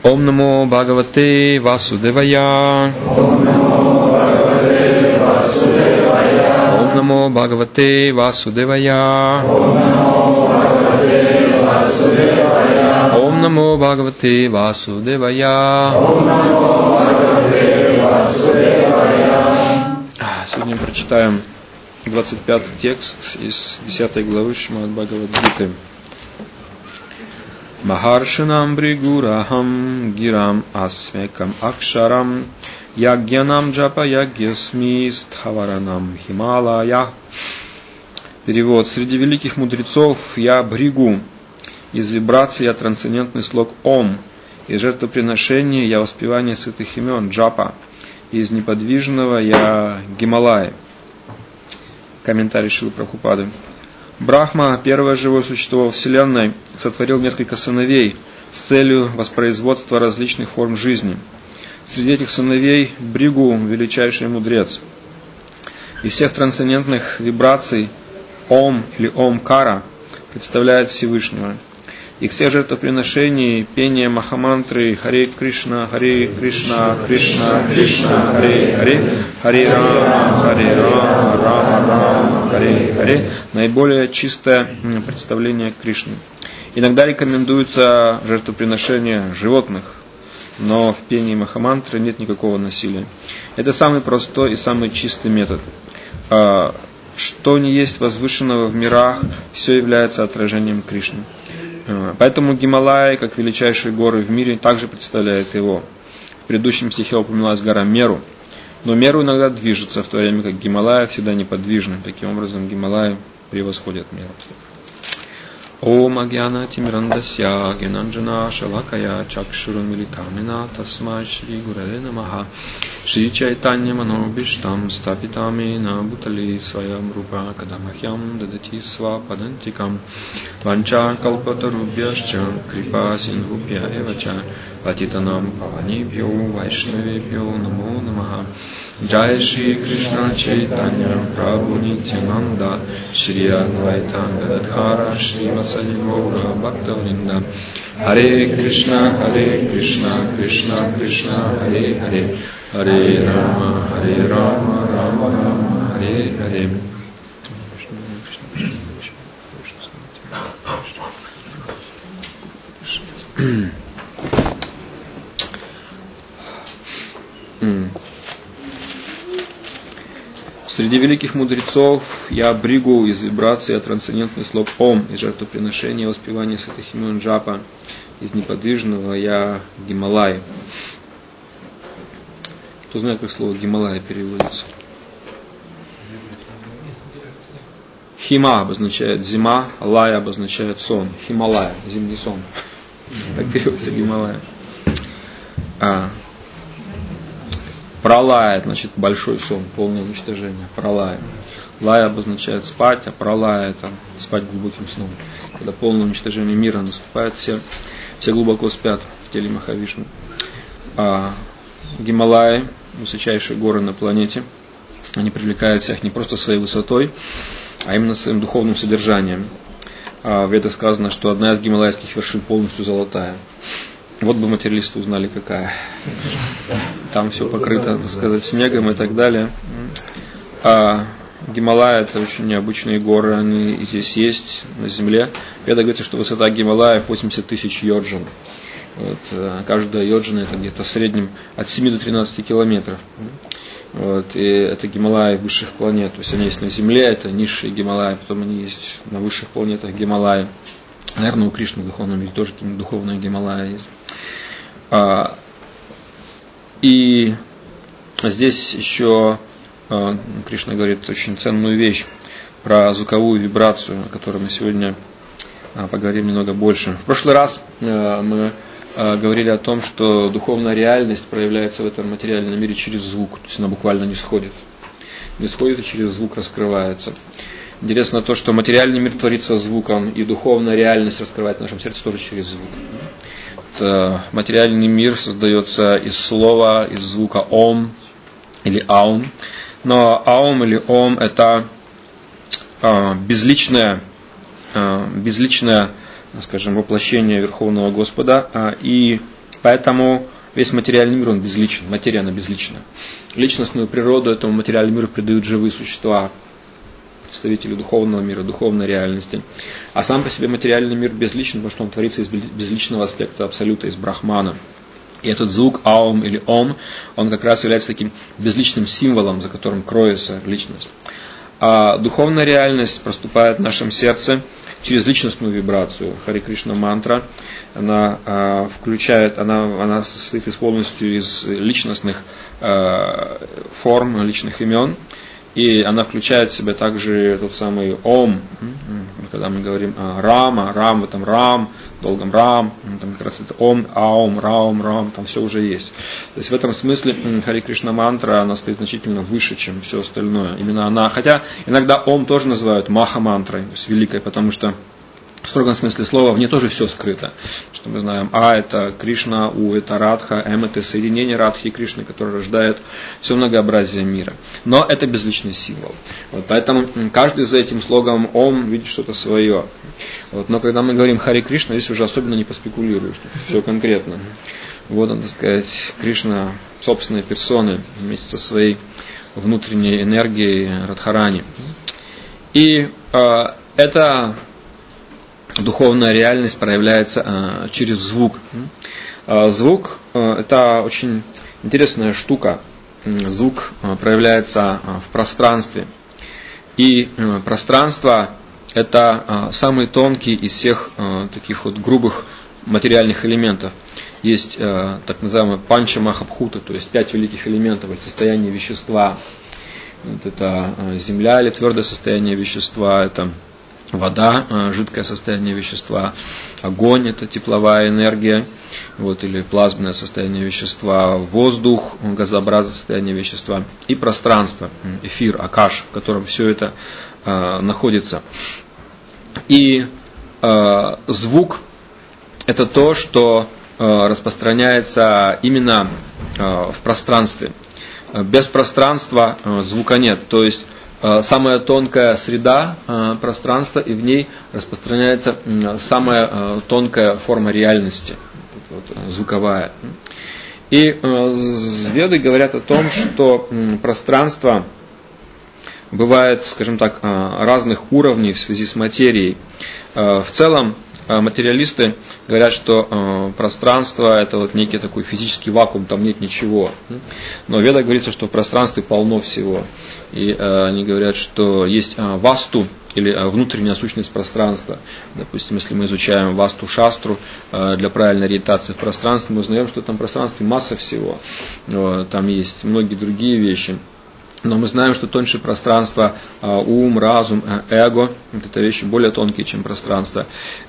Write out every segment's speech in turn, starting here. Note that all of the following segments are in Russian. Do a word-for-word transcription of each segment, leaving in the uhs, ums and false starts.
Ом намо Бхагавате Васудевая. Ом намо Бхагавате Васудевая. Ом намо Бхагавате Васудевая. Сегодня прочитаем двадцать пятый текст из десятой главы Шримад Бхагавад-гиты. Махаршинам бригурахам гирам асмекам акшарам ягьянам джапа ягьясми стхаваранам хималая. Перевод. Среди великих мудрецов я бригу, из вибраций я трансцендентный слог Ом, из жертвоприношения я воспевание святых имен Джапа, из неподвижного я Гималай. Комментарий Шрилы Прабхупады. Брахма, первое живое существо во Вселенной, сотворил несколько сыновей с целью воспроизводства различных форм жизни. Среди этих сыновей Бригу, величайший мудрец. Из всех трансцендентных вибраций Ом или Омкара представляет Всевышнего. Из всех жертвоприношений пение Махамантры Харе Кришна, Харе Кришна, Кришна, Кришна, Харе Харе, Харе Рама, Харе Рама, Рама Рама, Харе Харе наиболее чистое представление Кришны. Иногда рекомендуется жертвоприношение животных, но в пении Махамантры нет никакого насилия. Это самый простой и самый чистый метод. Что не есть возвышенного в мирах, все является отражением Кришны. Поэтому Гималай, как величайшие горы в мире, также представляет его. В предыдущем стихе упоминалась гора Меру. Но Меру иногда движется, в то время как Гималай всегда неподвижны. Таким образом, Гималай превосходит Меру. Ом агьяна тимирандасья генанджана шалакая чакшурун милитамина тасмай шри гуреве намаха шри чайтанья манобиштам стапитами на бутали своям рупа кадамахьям дадати сва падантикам ванча калпатарубьяшча крипа сингупья эвача патитанам паванибьё вайшнавибьё намо намаха. Джай Шри Кришна Чайтанья Прабху Нитянанда Шри Адвайта Гададхара Шри Васади Гаура Бхактавринда. Харе Кришна, Харе Кришна, Кришна Кришна, Харе Харе, Харе Рама, Харе Рама, Рама Рама, Харе Харе. Среди великих мудрецов я Бригу, из вибрации, трансцендентный слог Ом, из жертвоприношения и воспевания святых имен Джапа, из неподвижного я Гималай. Кто знает, как слово Гималай переводится? Хима обозначает зима, лая обозначает сон. Хималая, зимний сон. Так переводится Гималай. А. Пралая, значит, большой сон, полное уничтожение. Пралая. Лая обозначает спать, а пралая это спать глубоким сном. Когда полное уничтожение мира наступает, все, все глубоко спят в теле Махавишну. А Гималаи, высочайшие горы на планете, они привлекают всех не просто своей высотой, а именно своим духовным содержанием. А в Ведах сказано, что одна из гималайских вершин полностью золотая. Вот бы материалисты узнали, какая. Там все покрыто, так сказать, снегом и так далее. А Гималая — это очень необычные горы, они здесь есть, на земле. Веда говорит, что высота Гималаев восемьдесят тысяч йоджин. Вот, каждая йоджина — это где-то в среднем от семи до тринадцати километров. Вот, и это Гималаи высших планет. То есть они есть на Земле, это низшие Гималаи, потом они есть на высших планетах Гималаи. Наверное, у Кришны в духовном мире тоже какие-нибудь духовные Гималаи есть. А, и здесь еще а, Кришна говорит очень ценную вещь про звуковую вибрацию, о которой мы сегодня а, поговорим немного больше. В прошлый раз а, мы а, говорили о том, что духовная реальность проявляется в этом материальном мире через звук, то есть она буквально не сходит. Не сходит и через звук раскрывается. Интересно то, что материальный мир творится звуком, и духовная реальность раскрывается в нашем сердце тоже через звук. Это материальный мир создается из слова, из звука Ом или Аум. Но Аум или Ом — это э, безличное, э, безличное, скажем, воплощение Верховного Господа, э, и Поэтому весь материальный мир, он безличен, материя, она безлична. Личностную природу этому материальному миру придают живые существа, представители духовного мира, духовной реальности. А сам по себе материальный мир безличен, потому что он творится из безличного аспекта абсолюта, из брахмана. И этот звук аум или ом, он как раз является таким безличным символом, за которым кроется личность. А духовная реальность проступает в нашем сердце через личностную вибрацию. Хари Кришна мантра, она а, включает, она, она состоит из полностью из личностных а, форм, личных имен. И она включает в себя также тот самый Ом, когда мы говорим Рама, Рам, в этом Рам, долгом Рам, там как раз это Ом, Аум, Раум, Рам, там все уже есть. То есть в этом смысле Хари Кришна мантра, она стоит значительно выше, чем все остальное. Именно она, хотя иногда Ом тоже называют Маха мантрой, то есть великой, потому что в строгом смысле слова в ней тоже все скрыто. Что мы знаем, А это Кришна, У это Радха, М это соединение Радхи и Кришны, которое рождает все многообразие мира. Но это безличный символ. Вот, поэтому каждый за этим слогом Ом видит что-то свое. Вот, но когда мы говорим Хари Кришна, здесь уже особенно не поспекулируешь, все конкретно. Вот он, так сказать, Кришна собственной персоной вместе со своей внутренней энергией Радхарани. И э, это духовная реальность проявляется а, через звук. А, звук а, это очень интересная штука. Звук а, проявляется а, в пространстве. И а, пространство это а, самый тонкий из всех а, таких вот грубых материальных элементов. Есть а, так называемые панча махабхута, то есть пять великих элементов, это состояние вещества. Вот это а, земля или твердое состояние вещества, это вода, жидкое состояние вещества, огонь, это тепловая энергия, вот, или плазменное состояние вещества, воздух, газообразное состояние вещества, и пространство, эфир, акаш, в котором все это э, находится. И э, звук – это то, что э, распространяется именно э, в пространстве. Без пространства э, звука нет, то есть самая тонкая среда пространства, и в ней распространяется самая тонкая форма реальности, вот, звуковая. И веды говорят о том, что пространство бывает, скажем так, разных уровней в связи с материей. В целом, материалисты говорят, что пространство это вот некий такой физический вакуум, там нет ничего. Но в ведах говорится, что в пространстве полно всего. И они говорят, что есть васту, или внутренняя сущность пространства. Допустим, если мы изучаем васту шастру для правильной ориентации в пространстве, мы узнаем, что там в пространстве масса всего. Там есть многие другие вещи. Но мы знаем, что тоньше пространство, ум, разум, эго, вот это вещи более тонкие, чем пространство.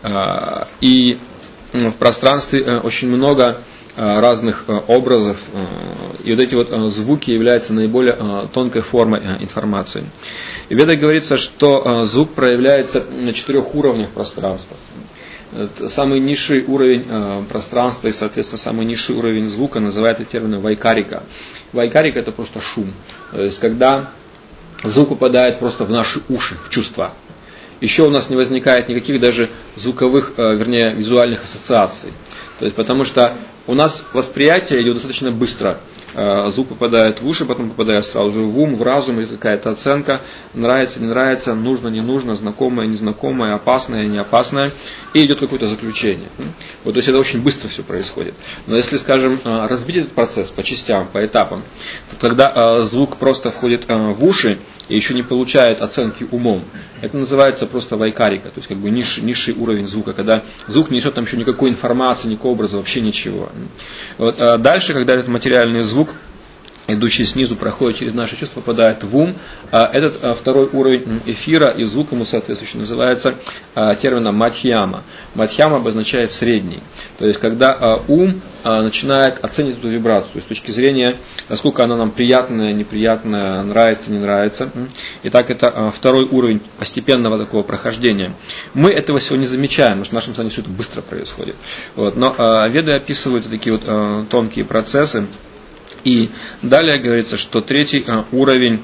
И в пространстве очень много разных образов, и вот эти вот звуки являются наиболее тонкой формой информации. И в Ведах говорится, что звук проявляется на четырех уровнях пространства. Самый низший уровень э, пространства и, соответственно, самый низший уровень звука называется термином вайкарика. Вайкарика это просто шум. То есть, когда звук попадает просто в наши уши, в чувства. Еще у нас не возникает никаких даже звуковых, э, вернее, визуальных ассоциаций. То есть, потому что у нас восприятие идет достаточно быстро. Звук попадает в уши, потом попадает сразу же в ум, в разум, и какая-то оценка, нравится, не нравится, нужно, не нужно, знакомое, незнакомое, опасное, не опасное, и идет какое-то заключение. Вот, то есть это очень быстро все происходит. Но если, скажем, разбить этот процесс по частям, по этапам, то тогда звук просто входит в уши и еще не получает оценки умом. Это называется просто вайкарика, то есть как бы низший, низший уровень звука, когда звук не несет там еще никакой информации, никакого образа, вообще ничего. Вот, а дальше, когда этот материальный звук, идущий снизу, проходит через наши чувства, попадает в ум, а этот а, второй уровень эфира и звук ему соответствующий называется а, термином мадхьяма. Мадхьяма обозначает средний. То есть, когда а, ум а, начинает оценивать эту вибрацию, с точки зрения, насколько она нам приятная, неприятная, нравится, не нравится. Итак, это а, второй уровень постепенного такого прохождения. Мы этого всего не замечаем, потому что в нашем сознании все это быстро происходит. Вот. Но а, веды описывают такие вот а, тонкие процессы, И далее говорится, что третий уровень,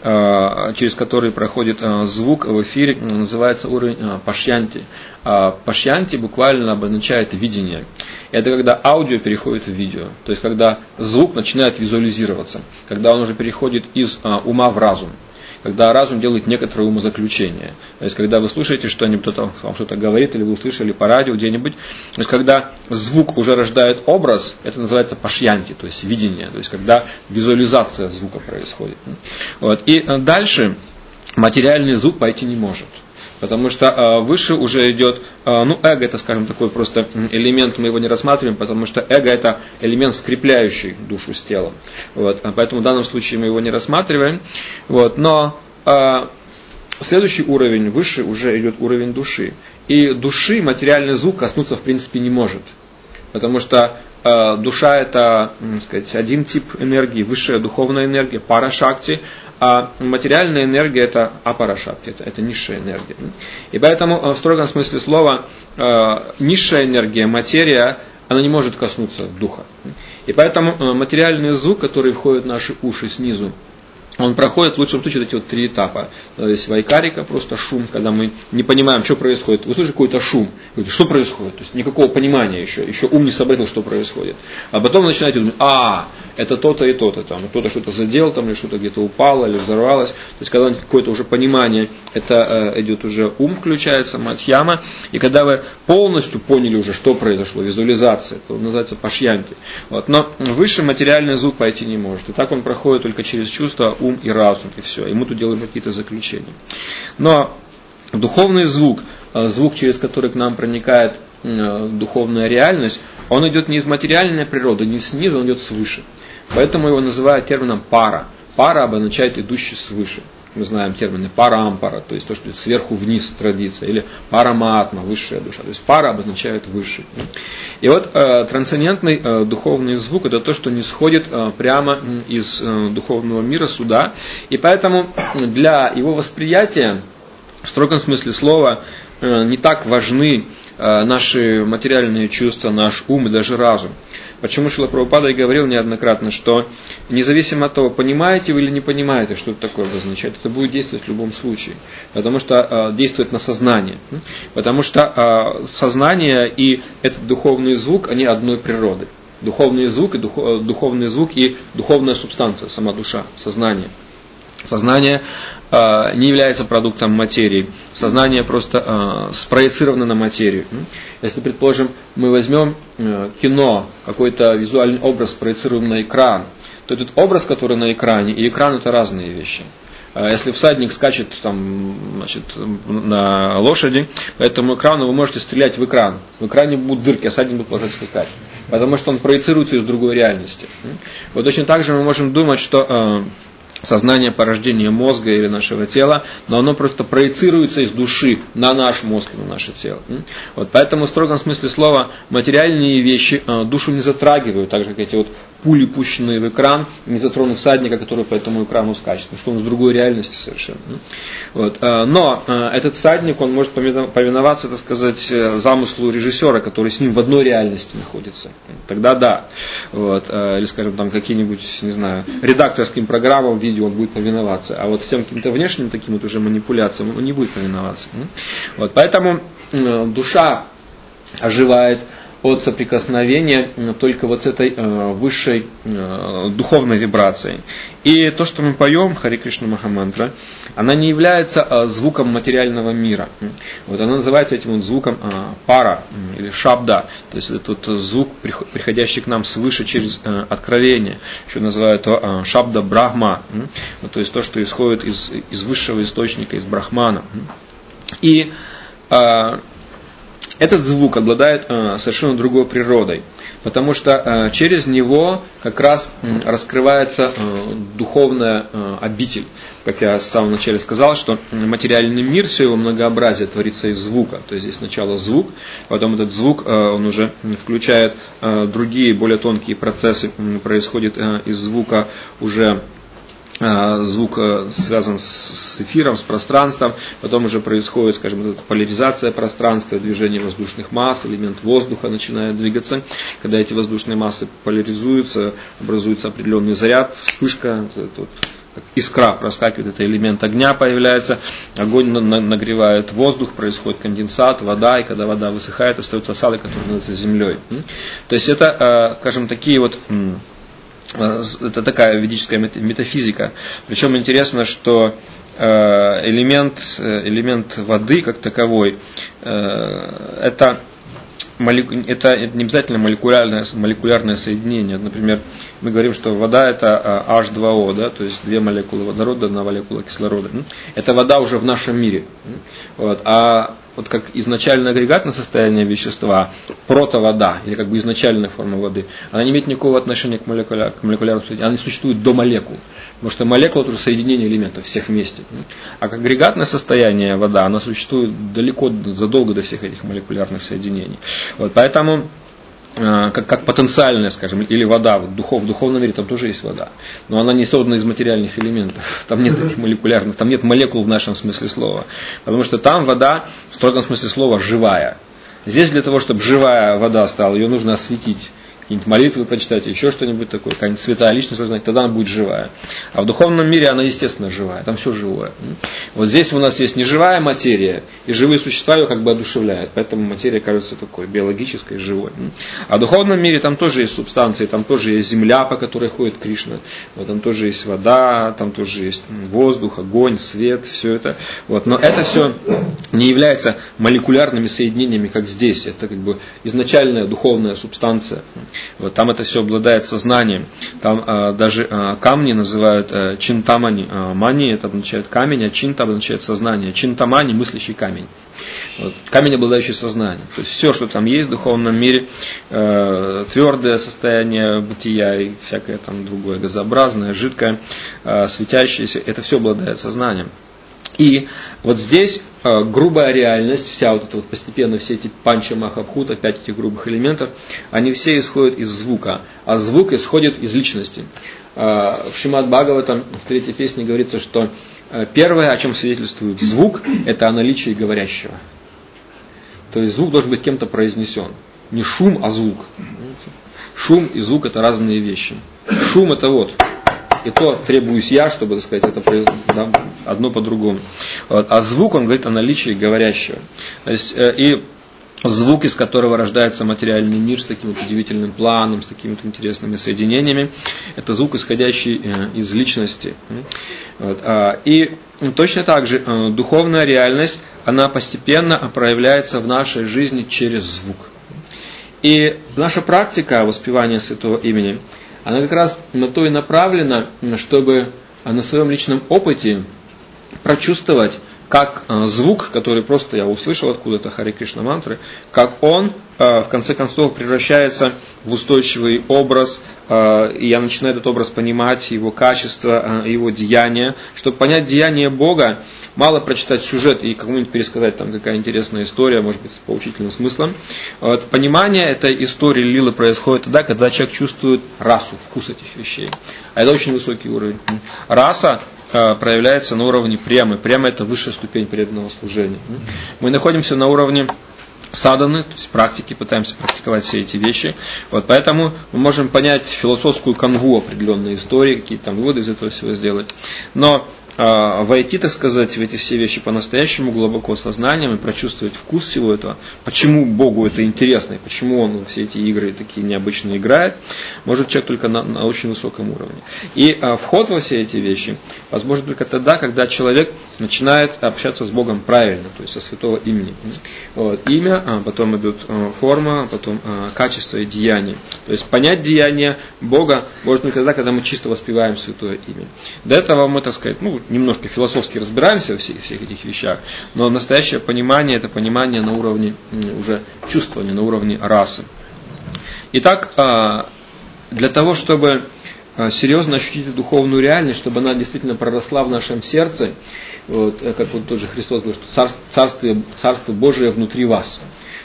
через который проходит звук в эфире, называется уровень пашьянти. Пашьянти буквально обозначает видение. Это когда аудио переходит в видео, то есть когда звук начинает визуализироваться, когда он уже переходит из ума в разум. Когда разум делает некоторые умозаключения. То есть, когда вы слушаете что-нибудь, кто-то вам что-то говорит, или вы услышали по радио где-нибудь. То есть, когда звук уже рождает образ, это называется пашьянти, то есть видение. То есть, когда визуализация звука происходит. Вот. И дальше материальный звук пойти не может. Потому что э, выше уже идет, э, ну, эго это, скажем, такой просто элемент, мы его не рассматриваем, потому что эго это элемент, скрепляющий душу с телом. Вот, поэтому в данном случае мы его не рассматриваем. Вот, но э, следующий уровень, выше уже идет уровень души. И души материальный звук коснуться в принципе не может. Потому что э, душа это, так сказать, один тип энергии, высшая духовная энергия, пара-шакти. А материальная энергия это апарашакти, это, это низшая энергия. И поэтому в строгом смысле слова низшая энергия, материя, она не может коснуться духа. И поэтому материальный звук, который входит в наши уши снизу, он проходит в лучшем случае вот эти вот три этапа. То есть вайкарика, просто шум, когда мы не понимаем, что происходит. Вы слышите какой-то шум, говорите, что происходит? То есть никакого понимания еще, еще ум не сообразил, что происходит. А потом вы начинаете думать, а, это то-то и то-то, там, кто-то что-то задел, там, или что-то где-то упало, или взорвалось. То есть когда какое-то уже понимание, это э, идет уже ум включается, мадхьяма. И когда вы полностью поняли уже, что произошло, визуализация, это называется пашьянти. Вот. Но выше материальный звук пойти не может. И так он проходит только через чувства, ум и разум, и все. И мы тут делаем какие-то заключения. Но духовный звук, звук, через который к нам проникает духовная реальность, он идет не из материальной природы, не снизу, он идет свыше. Поэтому его называют термином пара. Пара обозначает идущий свыше. Мы знаем термины парампара, то есть то, что идет сверху вниз традиция, или параматма, высшая душа. То есть пара обозначает высший. И вот э, трансцендентный э, духовный звук это то, что не сходит э, прямо из э, духовного мира сюда. И поэтому для его восприятия, в строгом смысле слова, э, не так важны э, наши материальные чувства, наш ум и даже разум. Почему Шрила Прабхупада и говорил неоднократно, что независимо от того, понимаете вы или не понимаете, что это такое обозначает, это будет действовать в любом случае. Потому что э, действует на сознание. Потому что э, сознание и этот духовный звук, они одной природы. Духовный звук и, дух, духовный звук и духовная субстанция, сама душа, сознание. Сознание э, не является продуктом материи. Сознание просто э, спроецировано на материю. Если, предположим, мы возьмем э, кино, какой-то визуальный образ спроецируем на экран, то этот образ, который на экране, и экран это разные вещи. Если всадник скачет там, значит, на лошади, по этому экрану вы можете стрелять в экран. В экране будут дырки, а всадник будет продолжать скакать. Потому что он проецируется из другой реальности. Вот точно так же мы можем думать, что э, сознание порождение мозга или нашего тела, но оно просто проецируется из души на наш мозг и на наше тело. Вот поэтому в строгом смысле слова материальные вещи э, душу не затрагивают, так же как эти вот пули, пущенные в экран, не затронут всадника, который по этому экрану скачет, потому что он с другой реальности совершенно. Вот. Но этот всадник, он может повиноваться, так сказать, замыслу режиссера, который с ним в одной реальности находится. Тогда да. Вот. Или, скажем, там какие-нибудь, не знаю, редакторским программам видео он будет повиноваться, а вот всем каким-то внешним таким вот уже манипуляциям он не будет повиноваться. Вот. Поэтому душа оживает от соприкосновения только вот с этой э, высшей э, духовной вибрацией. И то, что мы поем, Харе Кришна Махамантра, она не является э, звуком материального мира. Вот она называется этим вот звуком э, пара или шабда, то есть это вот звук, приходящий к нам свыше через э, откровение, еще называют его э, шабда брахма, э, то есть то, что исходит из, из высшего источника, из брахмана. И э, этот звук обладает э, совершенно другой природой, потому что э, через него как раз э, раскрывается э, духовная э, обитель. Как я в самом начале сказал, что материальный мир, все его многообразие творится из звука. То есть здесь сначала звук, потом этот звук, э, он уже включает э, другие более тонкие процессы, э, происходит э, из звука уже звук связан с эфиром, с пространством, потом уже происходит, скажем, вот эта поляризация пространства, движение воздушных масс, элемент воздуха начинает двигаться. Когда эти воздушные массы поляризуются, образуется определенный заряд, вспышка, вот, как искра проскакивает, это элемент огня появляется, огонь нагревает воздух, происходит конденсат, вода, и когда вода высыхает, остается осадок, который называется землей. То есть это, скажем, такие вот... Это такая ведическая метафизика. Причем интересно, что элемент, элемент воды как таковой, это, это не обязательно молекулярное, молекулярное соединение. Например, мы говорим, что вода это эйч два о, да, то есть две молекулы водорода, одна молекула кислорода. Это вода уже в нашем мире. Вот. А вот как изначальное агрегатное состояние вещества, протовода, или как бы изначальная форма воды, она не имеет никакого отношения к, молекуля, к молекулярному соединению, она не существует до молекул. Потому что молекула это уже соединение элементов всех вместе. А как агрегатное состояние вода, она существует далеко, задолго до всех этих молекулярных соединений. Вот, поэтому Как, как потенциальная, скажем, или вода, вот духов, в духовном мире там тоже есть вода, но она не создана из материальных элементов, там нет этих молекулярных, там нет молекул в нашем смысле слова, потому что там вода в строгом смысле слова живая. Здесь для того, чтобы живая вода стала, ее нужно осветить, какие-нибудь молитвы прочитать, еще что-нибудь такое, какая-нибудь святая личность сознать, тогда она будет живая. А в духовном мире она, естественно, живая, там все живое. Вот здесь у нас есть неживая материя, и живые существа ее как бы одушевляют, поэтому материя кажется такой биологической, живой. А в духовном мире там тоже есть субстанции, там тоже есть земля, по которой ходит Кришна, вот, там тоже есть вода, там тоже есть воздух, огонь, свет, все это. Вот. Но это все не является молекулярными соединениями, как здесь, это как бы изначальная духовная субстанция. Вот, там это все обладает сознанием. Там а, даже а, камни называют а, чинтамани. А, мани это означает камень, а чинта означает сознание. Чинтамани мыслящий камень. Вот, камень, обладающий сознанием. То есть все, что там есть в духовном мире, э, твердое состояние бытия и всякое там другое, газообразное, жидкое, э, светящееся, это все обладает сознанием. И вот здесь э, грубая реальность, вся вот эта вот постепенно, все эти панча махабхута, пять этих грубых элементов, они все исходят из звука, а звук исходит из личности. Э, в Шримад Бхагаватам в третьей песне говорится, что э, первое, о чем свидетельствует звук, это о наличии говорящего. То есть звук должен быть кем-то произнесен. Не шум, а звук. Шум и звук это разные вещи. Шум это вот. И то требуюсь я, чтобы, так сказать, это да, одно по-другому. Вот. А звук, он говорит о наличии говорящего. То есть, э, и звук, из которого рождается материальный мир с таким вот удивительным планом, с такими вот интересными соединениями, это звук, исходящий э, из личности. Вот. А, и точно так же э, духовная реальность, она постепенно проявляется в нашей жизни через звук. И наша практика воспевания святого имени, она как раз на то и направлена, чтобы на своем личном опыте прочувствовать, как звук, который просто я услышал откуда-то, Харе Кришна мантры, как он в конце концов превращается в устойчивый образ, и я начинаю этот образ понимать, его качество, его деяния. Чтобы понять деяние Бога, мало прочитать сюжет и кому-нибудь пересказать, там какая интересная история, может быть, с поучительным смыслом. Вот, понимание этой истории лилы происходит тогда, когда человек чувствует расу, вкус этих вещей. А это очень высокий уровень. Раса проявляется на уровне премы. Према это высшая ступень преданного служения. Мы находимся на уровне садханы, то есть практики, пытаемся практиковать все эти вещи. Вот поэтому мы можем понять философскую канву определенной истории, какие-то там выводы из этого всего сделать. Но э, войти, так сказать, в эти все вещи по-настоящему глубоко сознанием и прочувствовать вкус всего этого, почему Богу это интересно, и почему Он все эти игры такие необычные играет, может человек только на, на очень высоком уровне. И э, вход во все эти вещи возможен только тогда, когда человек начинает общаться с Богом правильно, то есть со святого имени. Вот, имя, а потом идут э, форма, потом э, качество и деяние. То есть понять деяние Бога можно только тогда, когда мы чисто воспеваем святое имя. До этого мы, так сказать, ну, немножко философски разбираемся во всех, всех этих вещах, но настоящее понимание, это понимание на уровне э, уже чувствования, на уровне расы. Итак, э, для того, чтобы э, серьезно ощутить эту духовную реальность, чтобы она действительно проросла в нашем сердце, вот, как вот тот же Христос говорит, что царство, царство, царство Божие внутри вас.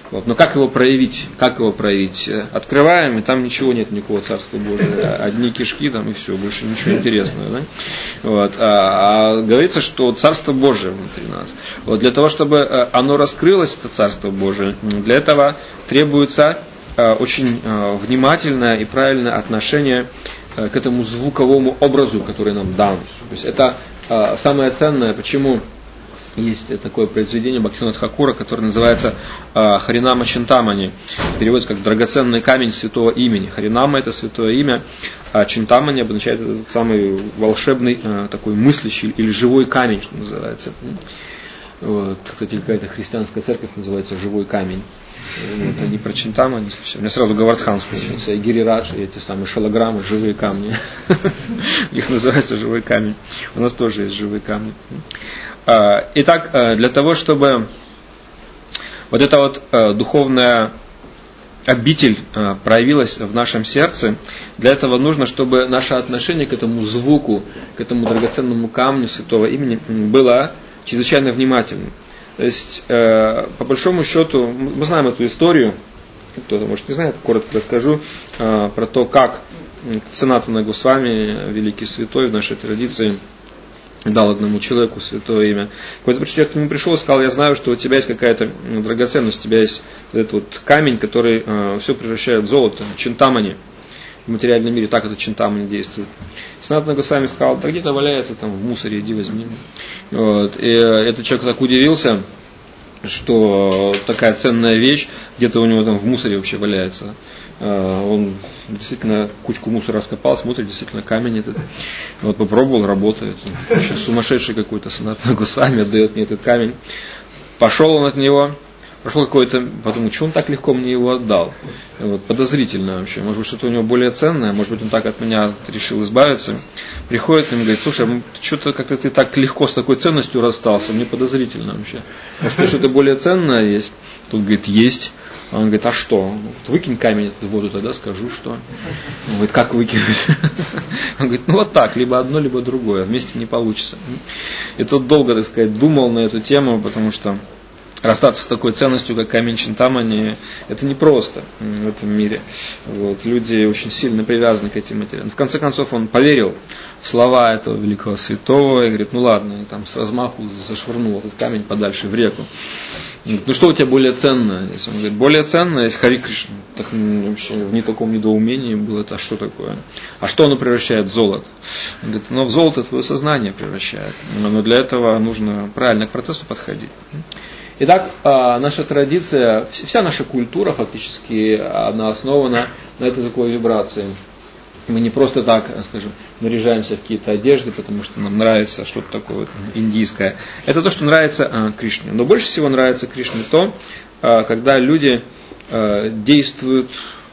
Вот. Но как его проявить? Как его проявить? Открываем, и там ничего нет, никакого Царства Божия. Одни кишки там и все, больше ничего интересного. Да? Вот. А, а говорится, что Царство Божие внутри нас. Вот. Для того, чтобы оно раскрылось, это Царство Божие, для этого требуется очень внимательное и правильное отношение к этому звуковому образу, который нам дан. То есть это самое ценное, почему есть такое произведение Бхактивинода Тхакура, которое называется Харинама Чинтамани. Переводится как драгоценный камень святого имени. Харинама — это святое имя, а Чинтамани обозначает этот самый волшебный такой мыслящий или живой камень, что называется. Вот. Кстати, какая-то христианская церковь называется «Живой камень». Вот, они про Чинтамани. У меня сразу Гавардхан вспомнился, и Гирирадж, и эти самые шалаграммы, живые камни. Их называется живой камень. У нас тоже есть живые камни. Итак, для того, чтобы вот эта вот духовная обитель проявилась в нашем сердце, для этого нужно, чтобы наше отношение к этому звуку, к этому драгоценному камню святого имени было чрезвычайно внимательным. То есть, э, по большому счету, мы знаем эту историю, кто-то, может, не знает, коротко расскажу, э, про то, как Санатана Госвами, великий святой в нашей традиции, дал одному человеку святое имя. Какой-то человек к нему пришел и сказал: я знаю, что у тебя есть какая-то драгоценность, у тебя есть этот вот камень, который э, все превращает в золото, Чинтамани. В материальном мире так это Чинтамани действует. Санатана Госвами сказал: да где-то валяется там в мусоре, иди возьми. Вот. И этот человек так удивился, что такая ценная вещь где-то у него там в мусоре вообще валяется. Он действительно кучку мусора раскопал, смотрит, действительно камень этот. Вот попробовал, работает. Вообще сумасшедший какой-то Санатана Госвами отдает мне этот камень. Пошел он от него. Пошел какой-то, подумал, что он так легко мне его отдал. Вот, подозрительно вообще. Может быть, что-то у него более ценное, может быть, он так от меня решил избавиться. Приходит к нему и говорит: слушай, что-то как-то ты так легко с такой ценностью расстался, мне подозрительно вообще. Может, что-то более ценное есть? Тут говорит: есть. Он говорит: а что? Выкинь камень в воду, тогда скажу, что. Он говорит: как выкинуть? Он говорит: ну вот так, либо одно, либо другое, вместе не получится. И тот долго, так сказать, думал на эту тему, потому что расстаться с такой ценностью, как камень Чинтамани, это непросто в этом мире. Вот. Люди очень сильно привязаны к этим материалам. В конце концов, он поверил в слова этого великого святого и говорит: ну ладно, и там с размаху зашвырнул этот камень подальше в реку. Ну что у тебя более ценное? Если он говорит: более ценное есть Хари Кришна. Так, ну, вообще в не таком недоумении было: это а что такое? А что оно превращает в золото? Он говорит: ну в золото твое сознание превращает. Но для этого нужно правильно к процессу подходить. Итак, наша традиция, вся наша культура фактически, она основана на этой звуковой вибрации. Мы не просто так, скажем, наряжаемся в какие-то одежды, потому что нам нравится что-то такое вот индийское. Это то, что нравится Кришне. Но больше всего нравится Кришне то, когда люди действуют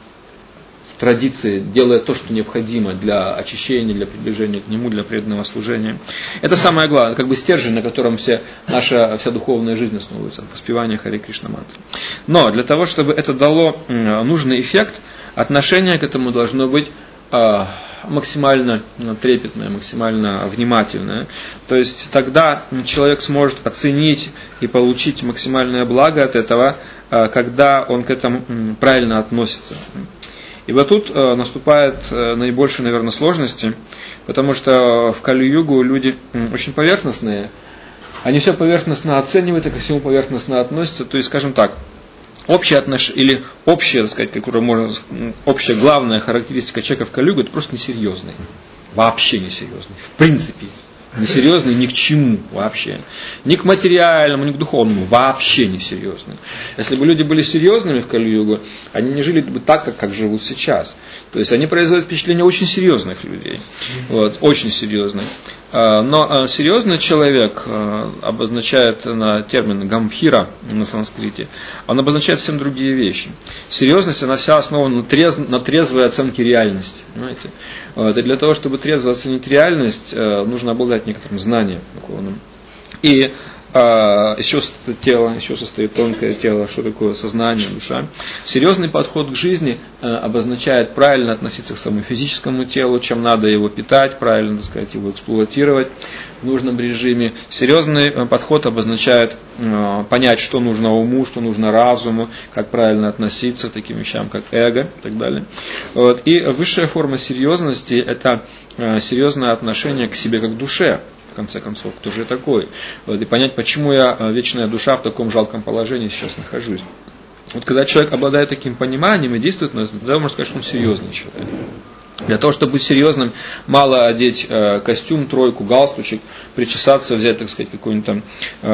в традиции, делая то, что необходимо для очищения, для приближения к Нему, для преданного служения. Это самое главное, как бы стержень, на котором вся наша вся духовная жизнь основывается, воспевание Харе Кришна мантры. Но для того, чтобы это дало нужный эффект, отношение к этому должно быть максимально трепетное, максимально внимательное. То есть тогда человек сможет оценить и получить максимальное благо от этого, когда он к этому правильно относится. И вот тут э, наступает э, наибольшие, наверное, сложности, потому что в Кали-югу люди э, очень поверхностные, они все поверхностно оценивают и ко всему поверхностно относятся. То есть, скажем так, общее отношение, или общая, так сказать, которую можно, общая главная характеристика человека в Кали-югу — это просто несерьезный. Вообще несерьезный. В принципе. Несерьезный ни к чему вообще. Ни к материальному, ни к духовному. Вообще несерьезный. Если бы люди были серьезными в Кали-югу, они не жили бы так, как, как живут сейчас. То есть они производят впечатление очень серьезных людей. Вот, очень серьезных. Но серьезный человек обозначает на термин гамбхира на санскрите, он обозначает совсем другие вещи. Серьезность, она вся основана на, трез, на трезвой оценке реальности. Понимаете? Вот, и для того, чтобы трезво оценить реальность, нужно обладать некоторым знанием духовным. И из чего состоит тело, из чего состоит тонкое тело, что такое сознание, душа. Серьезный подход к жизни обозначает правильно относиться к самому физическому телу, чем надо его питать, правильно, так сказать, его эксплуатировать в нужном режиме. Серьезный подход обозначает понять, что нужно уму, что нужно разуму, как правильно относиться к таким вещам, как эго и так далее. Вот. И высшая форма серьезности – это серьезное отношение к себе как к душе. В конце концов, кто же я такой? Вот, и понять, почему я, вечная душа, в таком жалком положении сейчас нахожусь. Вот когда человек обладает таким пониманием и действует, тогда можно сказать, что он серьезный человек. Для того, чтобы быть серьезным, мало одеть э, костюм, тройку, галстучек, причесаться, взять, так сказать, какой-нибудь там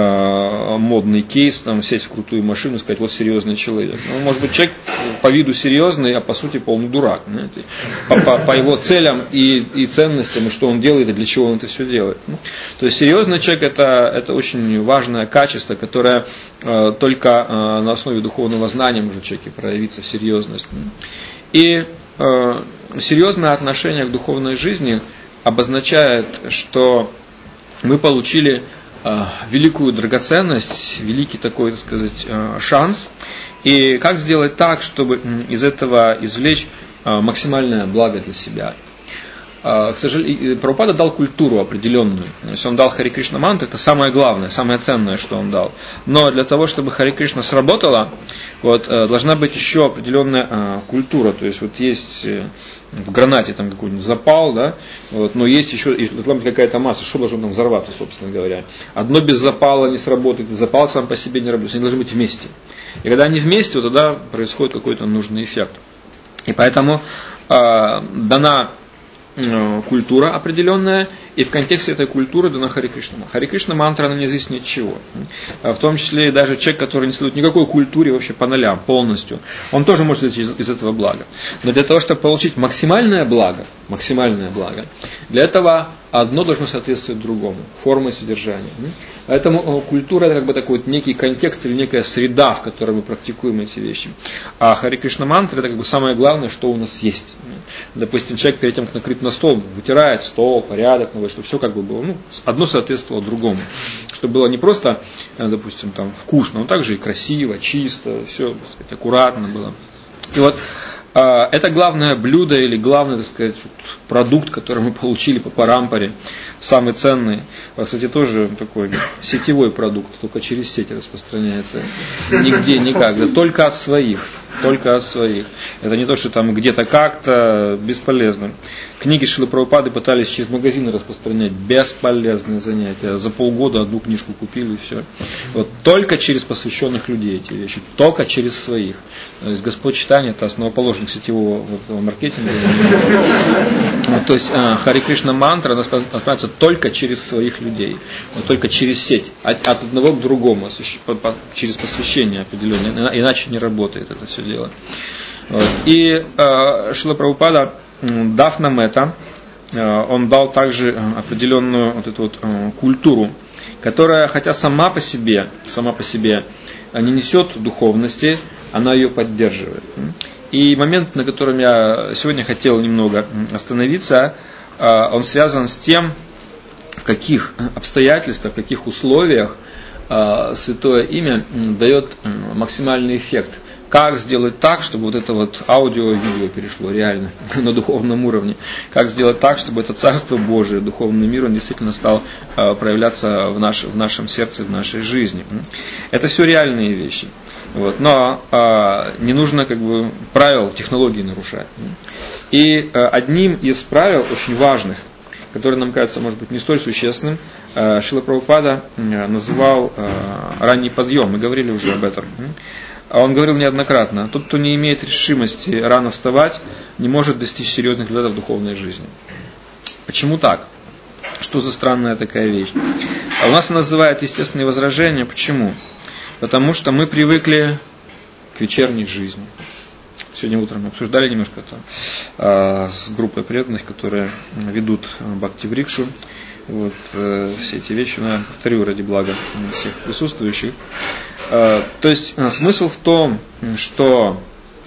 э, модный кейс, там, сесть в крутую машину и сказать, вот серьезный человек. Ну, может быть, человек по виду серьезный, а по сути полный дурак. По, по, по его целям и, и ценностям, и что он делает, и для чего он это все делает. Ну, то есть серьезный человек это, это очень важное качество, которое э, только э, на основе духовного знания может в человеке проявиться серьезность. И э, серьезное отношение к духовной жизни обозначает, что мы получили э, великую драгоценность, великий такой, так сказать, э, шанс. И как сделать так, чтобы из этого извлечь э, максимальное благо для себя. К сожалению, Прабхупада дал культуру определенную. То есть он дал Хари Кришна мантру, это самое главное, самое ценное, что он дал. Но для того, чтобы Хари Кришна сработала, вот, должна быть еще определенная а, культура. То есть вот есть в гранате там какой-нибудь запал, да, вот, но есть еще должна быть какая-то масса, что должно там взорваться, собственно говоря. Одно без запала не сработает, запал сам по себе не работает, они должны быть вместе. И когда они вместе, вот тогда происходит какой-то нужный эффект. И поэтому а, дана культура определенная, и в контексте этой культуры дана Хари Кришна. Хари Кришна мантра, она неизвестна от чего. В том числе и даже человек, который не следует никакой культуре вообще по нолям, полностью, он тоже может идти из, из этого блага. Но для того, чтобы получить максимальное благо, максимальное благо, для этого одно должно соответствовать другому, форма и содержание. Поэтому культура это как бы такой вот некий контекст или некая среда, в которой мы практикуем эти вещи. А Хари Кришна мантра это как бы самое главное, что у нас есть. Допустим, человек перед тем, как накрыть на стол, вытирает стол, порядок, чтобы все как бы было, ну, одно соответствовало другому. Чтобы было не просто, допустим, там, вкусно, но также и красиво, чисто, все, так сказать, аккуратно было. И вот это главное блюдо или главный, так сказать, продукт, который мы получили по парампаре, самый ценный. Кстати, тоже такой сетевой продукт, только через сеть распространяется. Нигде, никак, да, только от своих. Только от своих. Это не то, что там где-то как-то бесполезно. Книги Шрилы Прабхупады пытались через магазины распространять. Бесполезное занятие. За полгода одну книжку купили и все. Вот только через посвященных людей эти вещи. Только через своих. То есть Господь Чайтанья это основоположник сетевого вот, маркетинга. То есть Хари Кришна мантра она отправляется только через своих людей. Вот, только через сеть. От, от одного к другому. Через посвящение определенное. Иначе не работает это все дело. Вот. И э, Шрила Прабхупада, дав нам это, э, он дал также определенную вот эту вот, э, культуру, которая, хотя сама по себе, сама по себе не несет духовности, она ее поддерживает. И момент, на котором я сегодня хотел немного остановиться, э, он связан с тем, в каких обстоятельствах, в каких условиях э, Святое Имя дает максимальный эффект. Как сделать так, чтобы вот это вот аудио и видео перешло реально на духовном уровне. Как сделать так, чтобы это Царство Божие, духовный мир, он действительно стал э, проявляться в, наш, в нашем сердце, в нашей жизни. Это все реальные вещи. Вот. Но э, не нужно как бы правил, технологий нарушать. И э, одним из правил очень важных, который нам кажется, может быть, не столь существенным, э, Шрила Прабхупада э, называл э, ранний подъем. Мы говорили уже об этом. А он говорил неоднократно, тот, кто не имеет решимости рано вставать, не может достичь серьезных результатов в духовной жизни. Почему так? Что за странная такая вещь? А у нас называют естественные возражения. Почему? Потому что мы привыкли к вечерней жизни. Сегодня утром мы обсуждали немножко это а, с группой преданных, которые ведут бхакти-врикшу. Вот, э, все эти вещи, я повторю ради блага всех присутствующих. Э, то есть э, смысл в том, что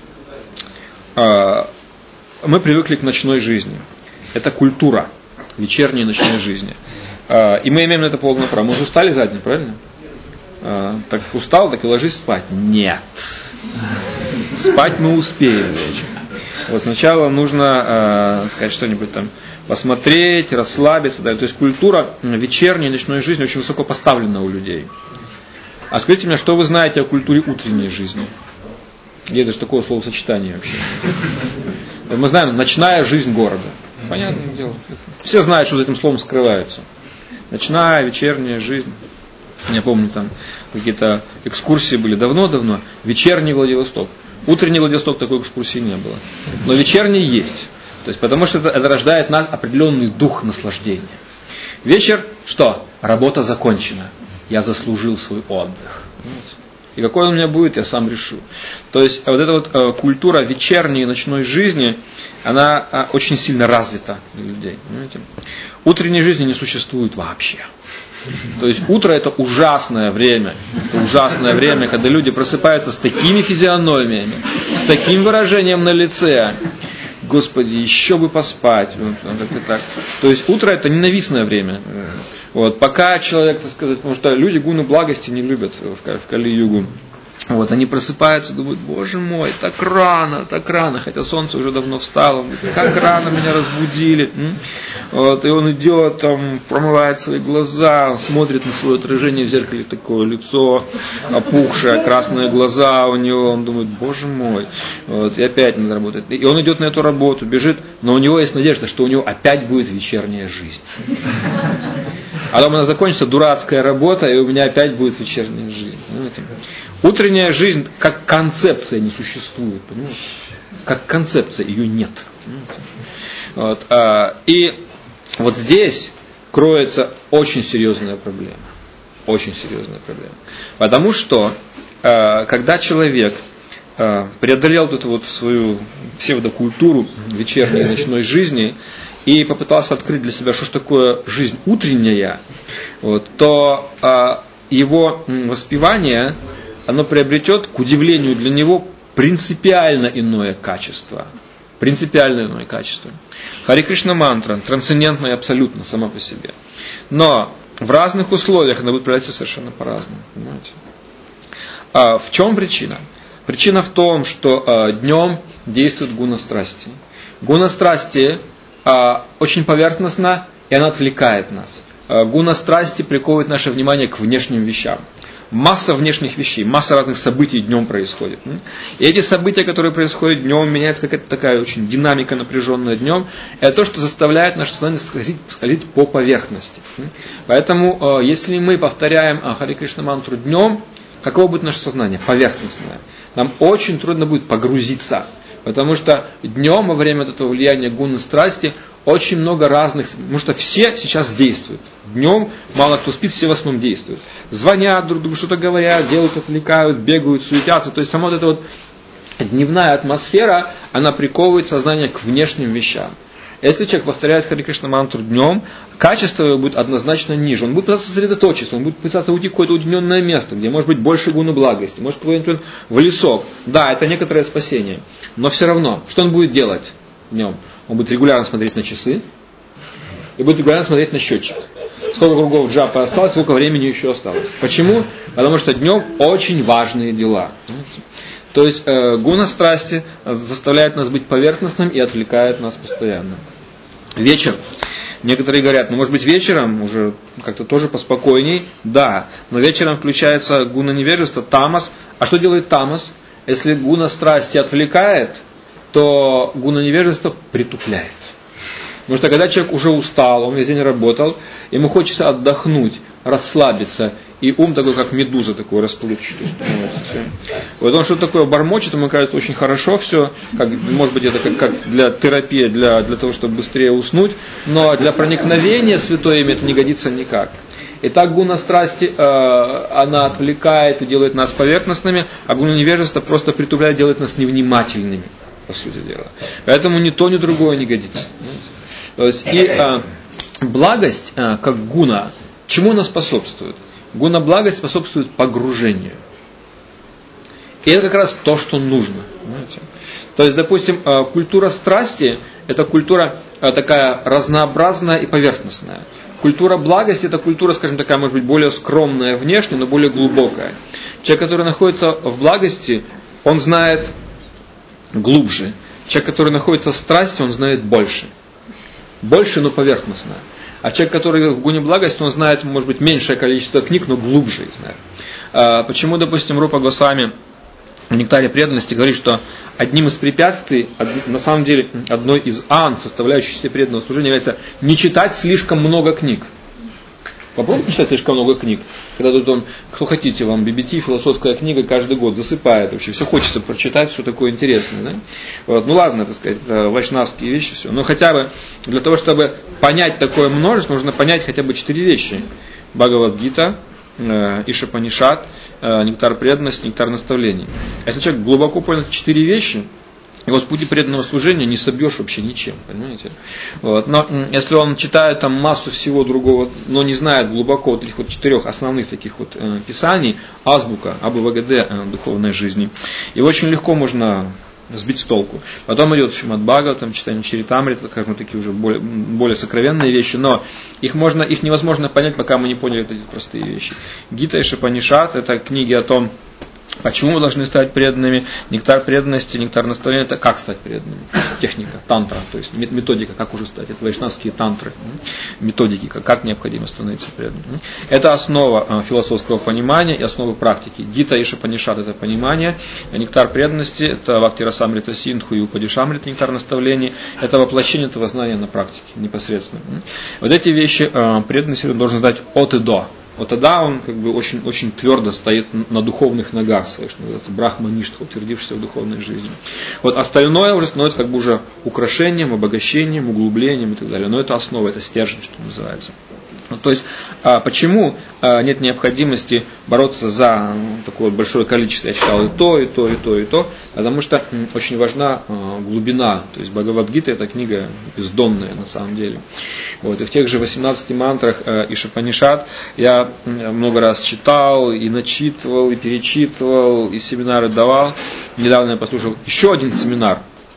э, мы привыкли к ночной жизни. Это культура вечерней ночной жизни. Э, и мы имеем на это полное право. Мы уже устали за день, правильно? так устал, так и ложись спать. Нет. Спать мы успеем вечером. Вот сначала нужно сказать что-нибудь там, посмотреть, расслабиться. Да. То есть культура вечерней ночной жизни очень высоко поставлена у людей. А скажите мне, что вы знаете о культуре утренней жизни? Есть даже такое словосочетание вообще. Мы знаем ночная жизнь города. Понятное дело. Все знают, что за этим словом скрывается. Ночная, вечерняя жизнь. Я помню, там какие-то экскурсии были давно-давно. Вечерний Владивосток. Утренний Владивосток такой экскурсии не было. Но вечерний есть. То есть, потому что это, это рождает в нас определенный дух наслаждения. Вечер, что? Работа закончена. Я заслужил свой отдых. И какой он у меня будет, я сам решу. То есть, вот эта вот э, культура вечерней и ночной жизни, она э, очень сильно развита у людей. Понимаете? Утренней жизни не существует вообще. То есть утро это ужасное время. Это ужасное время, когда люди просыпаются с такими физиономиями, с таким выражением на лице. Господи, еще бы поспать. Вот, так и так. То есть утро это ненавистное время. Вот, пока человек, так сказать, потому что люди гуны благости не любят в, в Кали-югу. Вот, они просыпаются, думают, боже мой, так рано, так рано, хотя солнце уже давно встало, как рано меня разбудили. Вот, и он идет, там, промывает свои глаза, смотрит на свое отражение в зеркале, такое лицо опухшее, красные глаза у него, он думает, боже мой, вот, и опять надо работать. И он идет на эту работу, бежит, но у него есть надежда, что у него опять будет вечерняя жизнь. А потом она закончится, дурацкая работа, и у меня опять будет вечерняя жизнь. Понимаете? Утренняя жизнь как концепция не существует. Понимаете? Как концепция ее нет. Вот. И вот здесь кроется очень серьезная проблема. Очень серьезная проблема. Потому что, когда человек преодолел эту вот свою псевдокультуру вечерней и ночной жизни, и попытался открыть для себя, что ж такое жизнь утренняя, вот, то а, его воспевание, оно приобретет, к удивлению для него, принципиально иное качество. Принципиально иное качество. Хари Кришна мантра трансцендентная абсолютно сама по себе. Но в разных условиях она будет проявляться совершенно по-разному. Понимаете? А в чем причина? Причина в том, что а, днем действует гуна страсти. Гуна страсти а, очень поверхностна, и она отвлекает нас. А, гуна страсти приковывает наше внимание к внешним вещам. Масса внешних вещей, масса разных событий днем происходит. И эти события, которые происходят днем, меняется какая-то такая очень динамика напряженная днем. Это то, что заставляет наше сознание скользить, скользить по поверхности. Поэтому, если мы повторяем Хари Кришна мантру днем, каково будет наше сознание? Поверхностное. Нам очень трудно будет погрузиться. Потому что днем, во время этого влияния гуны страсти, очень много разных, потому что все сейчас действуют. Днем мало кто спит, все в основном действуют. Звонят друг другу, что-то говорят, делают, отвлекают, бегают, суетятся. То есть сама вот эта вот дневная атмосфера, она приковывает сознание к внешним вещам. Если человек повторяет Хари Кришна мантру днем, качество его будет однозначно ниже. Он будет пытаться сосредоточиться, он будет пытаться уйти в какое-то уединенное место, где может быть больше гуны благости, может быть в лесок. Да, это некоторое спасение. Но все равно, что он будет делать днем? Он будет регулярно смотреть на часы и будет регулярно смотреть на счетчик. Сколько кругов джапы осталось, сколько времени еще осталось. Почему? Потому что днем очень важные дела. То есть э, гуна страсти заставляет нас быть поверхностным и отвлекает нас постоянно. Вечер. Некоторые говорят, ну может быть вечером уже как-то тоже поспокойней. Да, но вечером включается гуна невежества, тамас. А что делает тамас? Если гуна страсти отвлекает, то гуна невежества притупляет. Потому что когда человек уже устал, он весь день работал, ему хочется отдохнуть, расслабиться, и ум такой, как медуза, такой расплывчатый становится. Вот он что-то такое бормочет, ему кажется очень хорошо все, как, может быть это как, как для терапии, для, для того, чтобы быстрее уснуть, но для проникновения в святое имя это не годится никак. Итак, гуна страсти, э, она отвлекает и делает нас поверхностными, а гуна невежества просто притупляет, делает нас невнимательными, по сути дела. Поэтому ни то, ни другое не годится. То есть, и э, благость, э, как гуна, чему она способствует? Гуна благость способствует погружению. И это как раз то, что нужно. Понимаете? То есть, допустим, культура страсти – это культура такая разнообразная и поверхностная. Культура благости – это культура, скажем, такая, может быть, более скромная внешне, но более глубокая. Человек, который находится в благости, он знает глубже. Человек, который находится в страсти, он знает больше. Больше, но поверхностно. А человек, который в гуне благости, он знает, может быть, меньшее количество книг, но глубже их знает. А почему, допустим, Рупа Госвами в «Нектаре преданности» говорит, что одним из препятствий, на самом деле, одной из ан, составляющей преданного служения, является не читать слишком много книг. Попробуйте читать слишком много книг. Когда тут он, кто хотите, вам би би ти, философская книга каждый год засыпает. Вообще все хочется прочитать, все такое интересное. Да? Вот. Ну ладно, так сказать, это вайшнавские вещи, все. Но хотя бы для того, чтобы понять такое множество, нужно понять хотя бы четыре вещи. Бхагавад-гита, э, Ишапанишат, э, Нектар преданности, Нектар наставлений. Если человек глубоко понял четыре вещи, его с пути преданного служения не собьешь вообще ничем, понимаете? Вот. Но если он читает там массу всего другого, но не знает глубоко вот этих вот четырех основных таких вот э, писаний, азбука, АБВГД э, духовной жизни, его очень легко можно сбить с толку. Потом идет Шримад Бхагаватам, читаем Чаритамриту, скажем, такие уже более, более сокровенные вещи, но их, можно, их невозможно понять, пока мы не поняли эти простые вещи. Гита и Шапанишат – это книги о том, почему мы должны стать преданными. Нектар преданности, нектар наставления – это как стать преданными. Техника, тантра, то есть методика, как уже стать. Это вайшнавские тантры, методики, как необходимо становиться преданным. Это основа философского понимания и основа практики. Гита и Шапанишат – это понимание. Нектар преданности – это Бхакти Расамрита Синдху и Упадишамрита, нектар наставлений. Это воплощение этого знания на практике непосредственно. Вот эти вещи преданный сервис должен знать от и до. Вот тогда он как бы очень, очень твердо стоит на духовных ногах своих, что называется брахмаништха, утвердившийся в духовной жизни. Вот остальное уже становится как бы уже украшением, обогащением, углублением и так далее. Но это основа, это стержень, что называется. Вот, то есть, а, почему а, нет необходимости бороться за ну, такое большое количество, я читал и то, и то, и то, и то, потому что м, очень важна а, глубина. То есть Бхагавад-гита – это книга бездонная на самом деле. Вот, и в тех же восемнадцати мантрах э, Ишапанишат я много раз читал, и начитывал, и перечитывал, и семинары давал. Недавно я послушал еще один семинар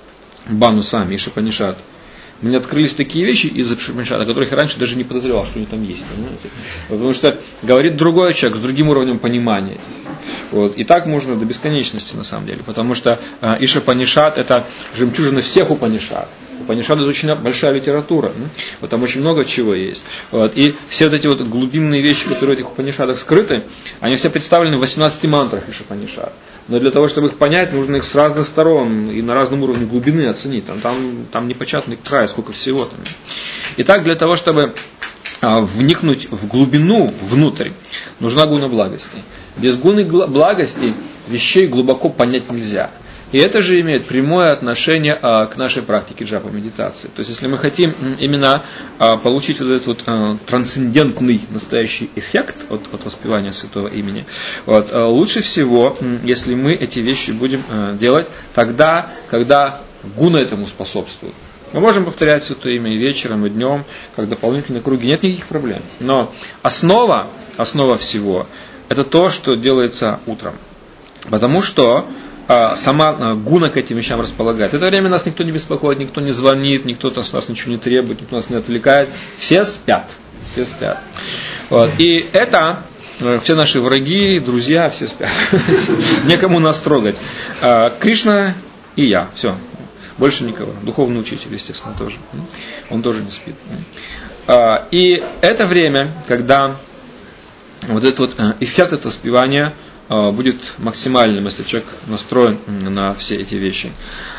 Бану Сами, Ишапанишат. Мне открылись такие вещи из Ишапанишата, о которых я раньше даже не подозревал, что они там есть. Понимаете? Потому что говорит другой человек с другим уровнем понимания. Вот. И так можно до бесконечности на самом деле. Потому что э, Ишапанишат – это жемчужина всех Упанишат. Упанишат – это очень большая литература. Вот там очень много чего есть. Вот. И все вот эти вот глубинные вещи, которые в этих Упанишатах скрыты, они все представлены в восемнадцати мантрах Ишапанишат. Но для того, чтобы их понять, нужно их с разных сторон и на разном уровне глубины оценить. Там, там, там непочатный край, сколько всего там. Итак, для того, чтобы а, вникнуть в глубину внутрь, нужна гуна благости. Без гуны благости вещей глубоко понять нельзя. И это же имеет прямое отношение а, к нашей практике джапа медитации. То есть, если мы хотим именно а, получить вот этот вот а, трансцендентный настоящий эффект от, от воспевания святого имени, вот, а, лучше всего, если мы эти вещи будем а, делать тогда, когда гуна этому способствует. Мы можем повторять святое имя и вечером, и днем, как дополнительные круги, нет никаких проблем. Но основа, основа всего, это то, что делается утром. Потому что сама гуна к этим вещам располагает. В это время нас никто не беспокоит, никто не звонит, никто от нас ничего не требует, никто нас не отвлекает. Все спят. Все спят. Вот. И это все наши враги, друзья, все спят. Некому нас трогать. Кришна и я. Все. Больше никого. Духовный учитель, естественно, тоже. Он тоже не спит. И это время, когда вот этот вот эффект от воспевания будет максимальным, если человек настроен на все эти вещи.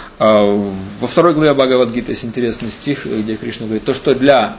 Во второй главе Бхагавад-гиты есть интересный стих, где Кришна говорит, то, что для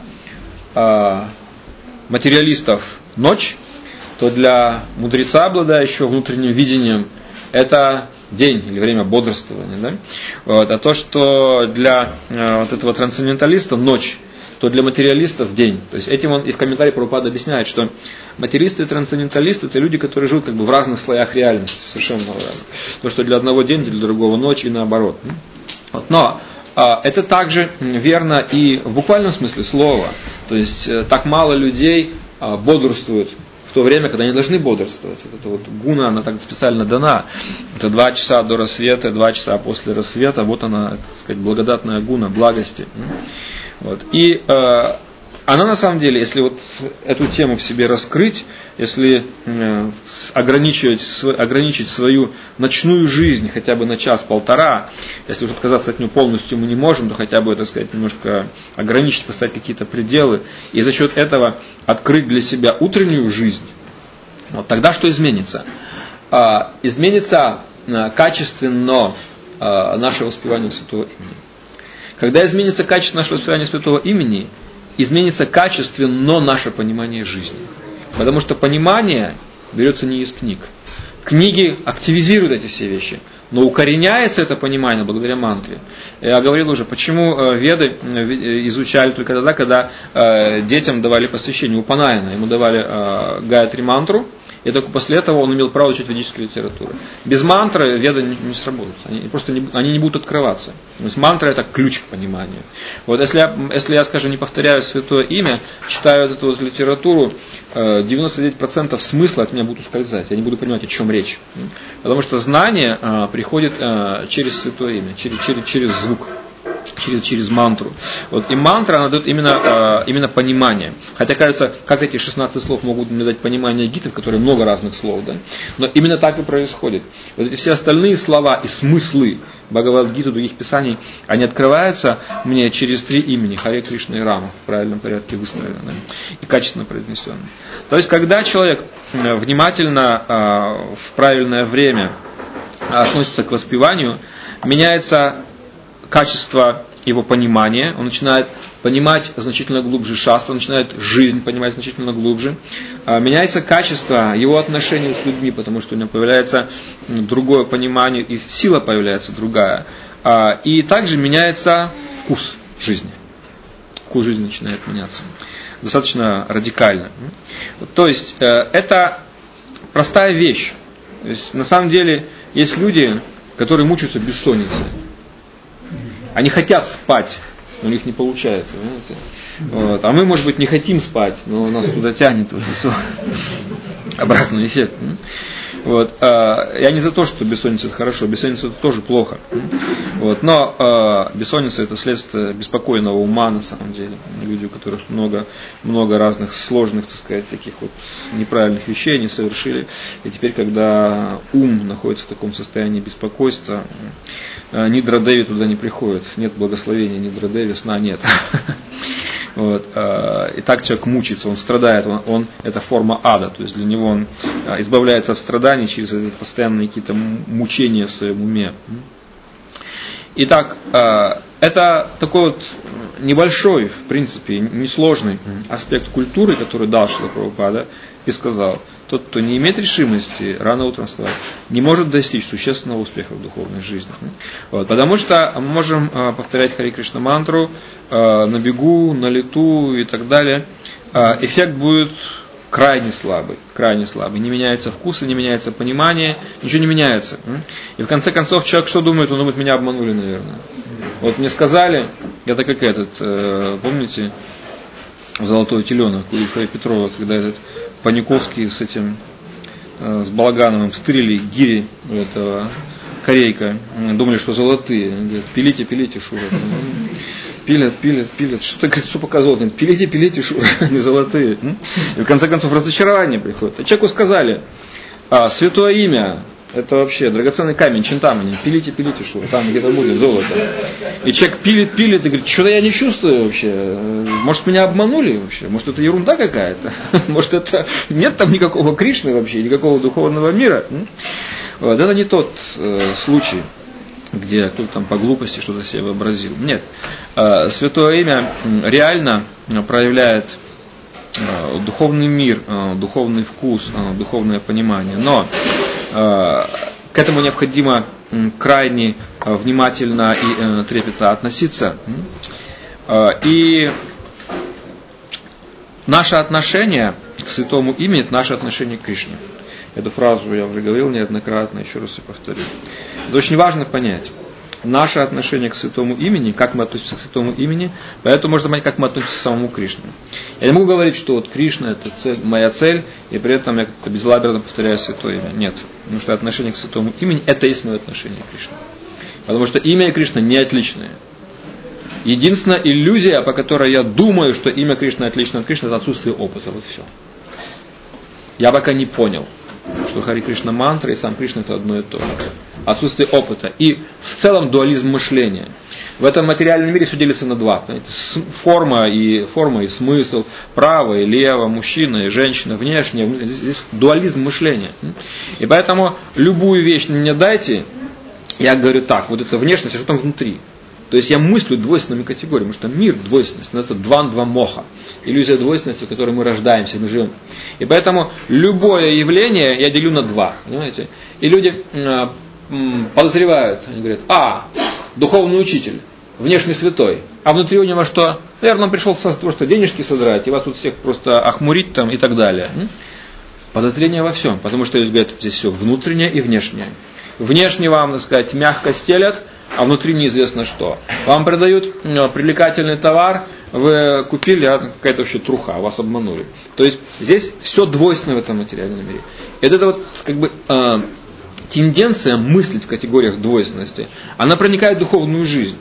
материалистов ночь, то для мудреца, обладающего внутренним видением, это день или время бодрствования. Да? Вот. А то, что для вот этого трансценденталиста ночь, то для материалистов день. То есть этим он и в комментарии Прабхупада объясняет, что материалисты и трансценденталисты это люди, которые живут как бы в разных слоях реальности, совершенно разных. То, что для одного день, для другого ночь и наоборот. Вот. Но а, это также верно и в буквальном смысле слова. То есть так мало людей а, бодрствуют в то время, когда они должны бодрствовать. Вот эта вот гуна, она так специально дана. Это два часа до рассвета, два часа после рассвета. Вот она, так сказать, благодатная гуна, благости. Вот. И э, она на самом деле, если вот эту тему в себе раскрыть, если э, ограничивать, ограничить свою ночную жизнь хотя бы на час-полтора, если уже отказаться от нее полностью мы не можем, то хотя бы, так сказать, немножко ограничить, поставить какие-то пределы, и за счет этого открыть для себя утреннюю жизнь, вот тогда что изменится? А, изменится а, качественно а, наше воспевание Святого Имени. Когда изменится качество нашего воспевания Святого Имени, изменится качественно наше понимание жизни. Потому что понимание берется не из книг. Книги активизируют эти все вещи, но укореняется это понимание благодаря мантре. Я говорил уже, почему веды изучали только тогда, когда детям давали посвящение. У Панаяна ему давали Гайатри мантру, и только после этого он имел право учить ведическую литературу. Без мантры веды не, не сработают. Они просто не, они не будут открываться. То есть мантра это ключ к пониманию. Вот если я, если я, скажем, не повторяю святое имя, читаю эту вот литературу, девяносто девять процентов смысла от меня будет ускользать. Я не буду понимать, о чем речь. Потому что знание приходит через святое имя, через, через, через звук. Через, через мантру. Вот. И мантра, она дает именно, э, именно понимание. Хотя, кажется, как эти шестнадцать слов могут мне дать понимание гиты, в которой много разных слов. Да? Но именно так и происходит. Вот эти все остальные слова и смыслы Бхагавад-гиты, других писаний, они открываются мне через три имени. Харе, Кришна и Рама. В правильном порядке выстроены. Да? И качественно произнесены. То есть, когда человек внимательно, э, в правильное время относится к воспеванию, меняется качество его понимания, он начинает понимать значительно глубже шастру, он начинает жизнь понимать значительно глубже. Меняется качество его отношений с людьми, потому что у него появляется другое понимание, и сила появляется другая. И также меняется вкус жизни. Вкус жизни начинает меняться. Достаточно радикально. То есть, это простая вещь. То есть, на самом деле, есть люди, которые мучаются бессонницей. Они хотят спать, но у них не получается. Вот. А мы, может быть, не хотим спать, но нас туда тянет. Вот, обратный эффект. Вот. Я не за то, что бессонница это хорошо, бессонница это тоже плохо. Вот. Но бессонница это следствие беспокойного ума на самом деле. Люди, у которых много, много разных сложных, так сказать, таких вот неправильных вещей они совершили. И теперь, когда ум находится в таком состоянии беспокойства, Нидра-деви туда не приходит. Нет благословения Нидра-деви, сна нет. Вот. И так человек мучается, он страдает, он, он, это форма ада, то есть для него он избавляется от страданий через постоянные какие-то мучения в своем уме. Итак, это такой вот небольшой, в принципе, несложный аспект культуры, который дал Шрила Прабхупада и сказал: тот, кто не имеет решимости рано утром вставать, не может достичь существенного успеха в духовной жизни. Вот, потому что мы можем повторять Харе Кришна мантру на бегу, на лету и так далее. Эффект будет крайне слабый, крайне слабый. Не меняется вкус, не меняется понимание, ничего не меняется. И в конце концов человек что думает? Он думает, меня обманули, наверное. Вот мне сказали, это как этот, помните, «Золотой теленок» у Ильфа и Петрова, когда этот Паниковский с этим, с Балагановым встырили гири у этого корейка, думали, что золотые. Они говорят: пилите, пилите, Шура. Пилят, пилят, пилят. Что, что показывал? Говорят: пилите, пилите, Шура, они золотые. И в конце концов разочарование приходит. А человеку сказали: а, святое имя, это вообще драгоценный камень, чинтамани, пилите, пилите, Шура, там где-то будет золото. И человек пилит, пилит и говорит: что-то я не чувствую вообще. Может, меня обманули вообще? Может, это ерунда какая-то? Может, это нет там никакого Кришны вообще, никакого духовного мира? Вот, это не тот э, случай, где кто-то там по глупости что-то себе вообразил. Нет. Э, святое имя реально проявляет э, духовный мир, э, духовный вкус, э, духовное понимание. Но э, к этому необходимо э, крайне э, внимательно и э, трепетно относиться. Э, и наше отношение к святому имени – это наше отношение к Кришне. Эту фразу я уже говорил неоднократно, еще раз и повторю. Это очень важно понять. Наше отношение к святому имени, как мы относимся к святому имени, поэтому можно понять, как мы относимся к самому Кришне. Я не могу говорить, что вот Кришна это цель, моя цель, и при этом я как-то безлаберно повторяю святое имя. Нет. Потому что отношение к святому имени – это и есть мое отношение к Кришне. Потому что имя Кришны не отличное. Единственная иллюзия, по которой я думаю, что имя Кришны отлично от Кришны, это отсутствие опыта. Вот все. Я пока не понял, что Хари Кришна мантра и сам Кришна это одно и то же. Отсутствие опыта. И в целом дуализм мышления. В этом материальном мире все делится на два. Форма и, форма и смысл, право и лево, мужчина и женщина, внешне. Здесь дуализм мышления. И поэтому любую вещь мне дайте, я говорю так, вот это внешность, а что там внутри? То есть я мыслю двойственными категориями, потому что мир двойственность, называется дван-два моха. Иллюзия двойственности, в которой мы рождаемся, мы живем. И поэтому любое явление я делю на два. Понимаете? И люди э, подозревают, они говорят, а, духовный учитель, внешний святой, а внутри у него что? Наверное, он пришел просто денежки содрать, и вас тут всех просто охмурить там и так далее. Подозрение во всем, потому что здесь говорят, здесь все внутреннее и внешнее. Внешне вам, так сказать, мягко стелят, а внутри неизвестно что. Вам продают ну, привлекательный товар, вы купили, а какая-то вообще труха, вас обманули. То есть здесь все двойственно в этом материальном мире. И это вот как бы э, тенденция мыслить в категориях двойственности, она проникает в духовную жизнь.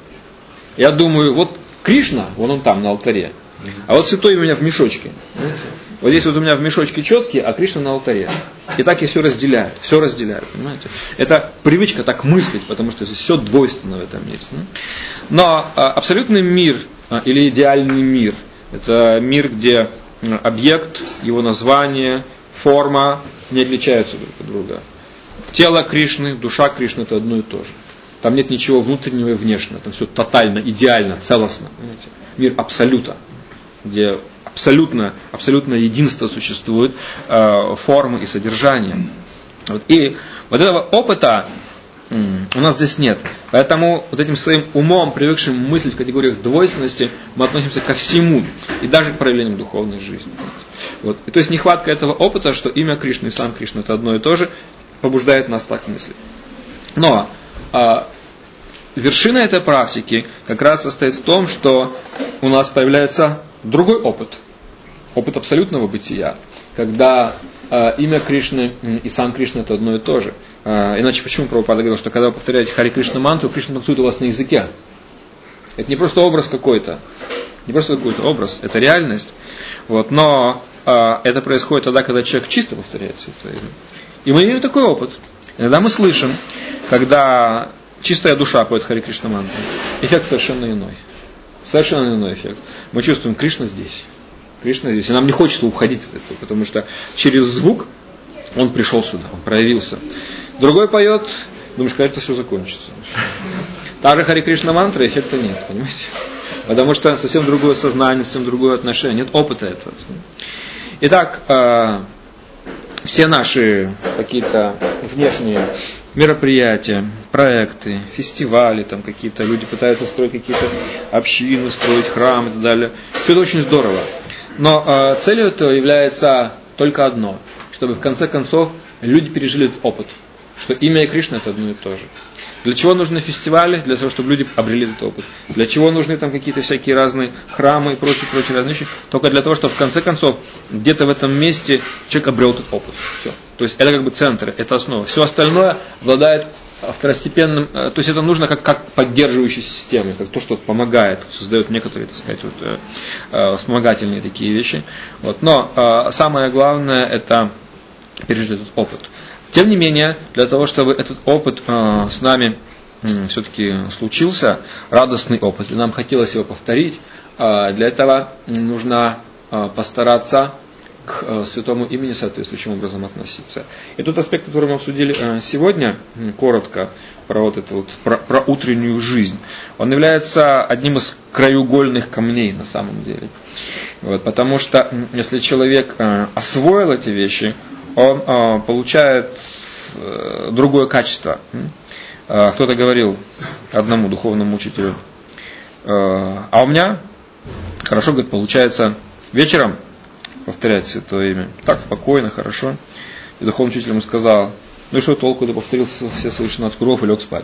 Я думаю, вот Кришна, вон он там на алтаре, а вот святой у меня в мешочке. Вот здесь вот у меня в мешочке четкий, а Кришна на алтаре. И так я все разделяю, все разделяю, понимаете? Это привычка так мыслить, потому что здесь все двойственно в этом мире. Но а, абсолютный мир а, или идеальный мир, это мир, где объект, его название, форма не отличаются друг от друга. Тело Кришны, душа Кришны это одно и то же. Там нет ничего внутреннего и внешнего, там все тотально, идеально, целостно. Понимаете? Мир абсолюта, где абсолютно, абсолютно единство существует э, формы и содержания. Вот. И вот этого опыта м, у нас здесь нет. Поэтому вот этим своим умом, привыкшим мыслить в категориях двойственности, мы относимся ко всему, и даже к проявлениям духовной жизни. Вот. И то есть нехватка этого опыта, что имя Кришны и сам Кришна это одно и то же, побуждает нас так мыслить. Но э, вершина этой практики как раз состоит в том, что у нас появляется другой опыт. Опыт абсолютного бытия. Когда э, имя Кришны и сам Кришна это одно и то же. Э, иначе почему Прабхупада говорил, что когда вы повторяете Хари Кришна мантру, Кришна танцует у вас на языке. Это не просто образ какой-то. Не просто какой-то образ, это реальность. Вот, но э, это происходит тогда, когда человек чисто повторяет святое имя. И мы имеем такой опыт. Иногда мы слышим, когда чистая душа поет Хари Кришна мантру, эффект совершенно иной. Совершенно иной эффект. Мы чувствуем, Кришна здесь. Кришна здесь. И нам не хочется уходить от этого, потому что через звук он пришел сюда, он проявился. Другой поет, думаешь, когда это все закончится. Та же Хари Кришна мантра, эффекта нет, понимаете? Потому что совсем другое сознание, совсем другое отношение, нет опыта этого. Итак, э, все наши какие-то внешние мероприятия, проекты, фестивали, там какие-то люди пытаются строить какие-то общины, строить храмы и так далее. Все это очень здорово. Но э, целью этого является только одно, чтобы в конце концов люди пережили этот опыт, что имя и Кришна это одно и то же. Для чего нужны фестивали? Для того, чтобы люди обрели этот опыт. Для чего нужны там какие-то всякие разные храмы и прочие, прочие разные вещи? Только для того, чтобы в конце концов где-то в этом месте человек обрел этот опыт. Все. То есть это как бы центр, это основа. Все остальное обладает второстепенным, то есть это нужно как, как поддерживающая система, как то, что помогает, создает некоторые, так сказать, вот, э, э, вспомогательные такие вещи. Вот. Но э, самое главное это пережить этот опыт. Тем не менее, для того, чтобы этот опыт э, с нами э, все-таки случился, радостный опыт, и нам хотелось его повторить, э, для этого нужно э, постараться к э, святому имени соответствующим образом относиться. И тот аспект, который мы обсудили э, сегодня, коротко, про вот это вот, про, про утреннюю жизнь, он является одним из краеугольных камней на самом деле. Вот, потому что если человек э, освоил эти вещи, он э, получает э, другое качество. Э, кто-то говорил одному духовному учителю, э, а у меня хорошо, говорит, получается вечером повторять святое имя. Так спокойно, хорошо. И духовный учитель ему сказал, ну и что толку, ты повторил все свои шестнадцать кругов и лег спать.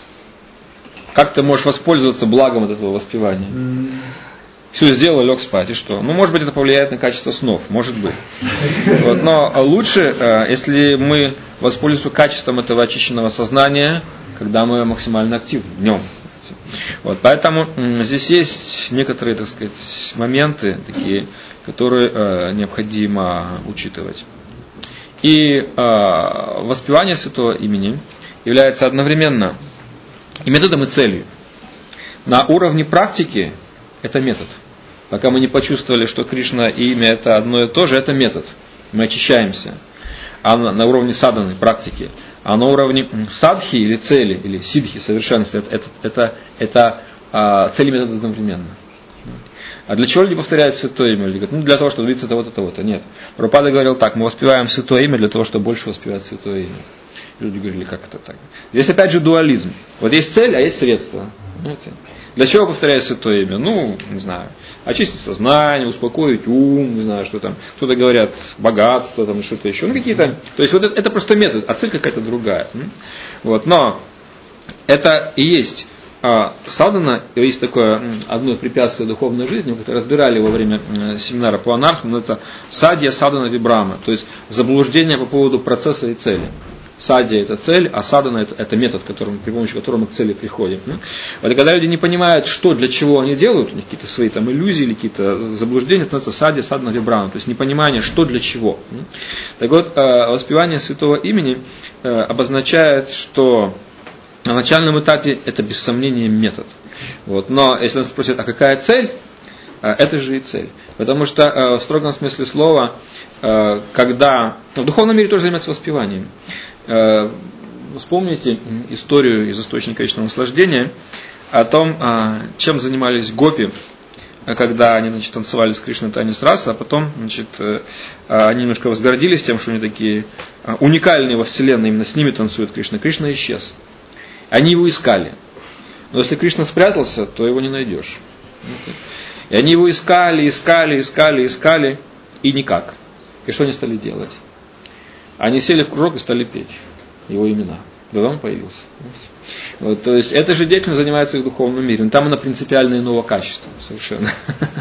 Как ты можешь воспользоваться благом от этого воспевания? Все сделал, лег спать, и что? Ну, может быть, это повлияет на качество снов, может быть. Вот, но лучше, если мы воспользуемся качеством этого очищенного сознания, когда мы максимально активны днем. Вот, поэтому здесь есть некоторые, так сказать, моменты, такие, которые э, необходимо учитывать. И э, воспевание святого имени является одновременно и методом, и целью. На уровне практики это метод. Пока мы не почувствовали, что Кришна и имя это одно и то же, это метод. Мы очищаемся. А на, на уровне садханы, практики. А на уровне садхи или цели, или сидхи, совершенства, это, это, это, это а, цель и метод одновременно. А для чего люди повторяют святое имя? Люди говорят, ну для того, чтобы добиться того-то, того-то. Нет. Прабхупада говорил так, мы воспеваем святое имя для того, чтобы больше воспевать святое имя. Люди говорили, как это так? Здесь опять же дуализм. Вот есть цель, а есть средства. Понимаете? Для чего повторяю святое имя? Ну, не знаю, очистить сознание, успокоить ум, не знаю, что там. Кто-то говорят, богатство, там, что-то еще. Ну, какие-то. То есть, вот это, это просто метод, а цель какая-то другая. Вот, но это и есть а, садхана, есть такое одно препятствие духовной жизни, мы это разбирали во время семинара по анархам, это садья, садхана, вибрама, то есть заблуждение по поводу процесса и цели. Садья – это цель, а садхана – это, это метод, которым, при помощи которого мы к цели приходим. Вот, и когда люди не понимают, что, для чего они делают, у них какие-то свои там иллюзии или какие-то заблуждения, становится садья, садхана, вибрама, то есть непонимание, что, для чего. Так вот, воспевание святого имени обозначает, что на начальном этапе это без сомнения метод. Вот. Но если нас спросят, а какая цель? Это же и цель. Потому что в строгом смысле слова, когда в духовном мире тоже занимаются воспеванием. Вспомните историю из источника вечного наслаждения о том, чем занимались гопи, когда они, значит, танцевали с Кришной танец раса, а потом, значит, они немножко возгордились тем, что они такие уникальные во вселенной, именно с ними танцует Кришна. Кришна исчез. Они его искали. Но если Кришна спрятался, то его не найдешь. И они его искали, искали, искали, искали, и никак. И что они стали делать? Они сели в кружок и стали петь его имена. Да, он появился. Вот, то есть, эта же деятельность занимается и в духовном мире. Но там она принципиально иного качества. Совершенно.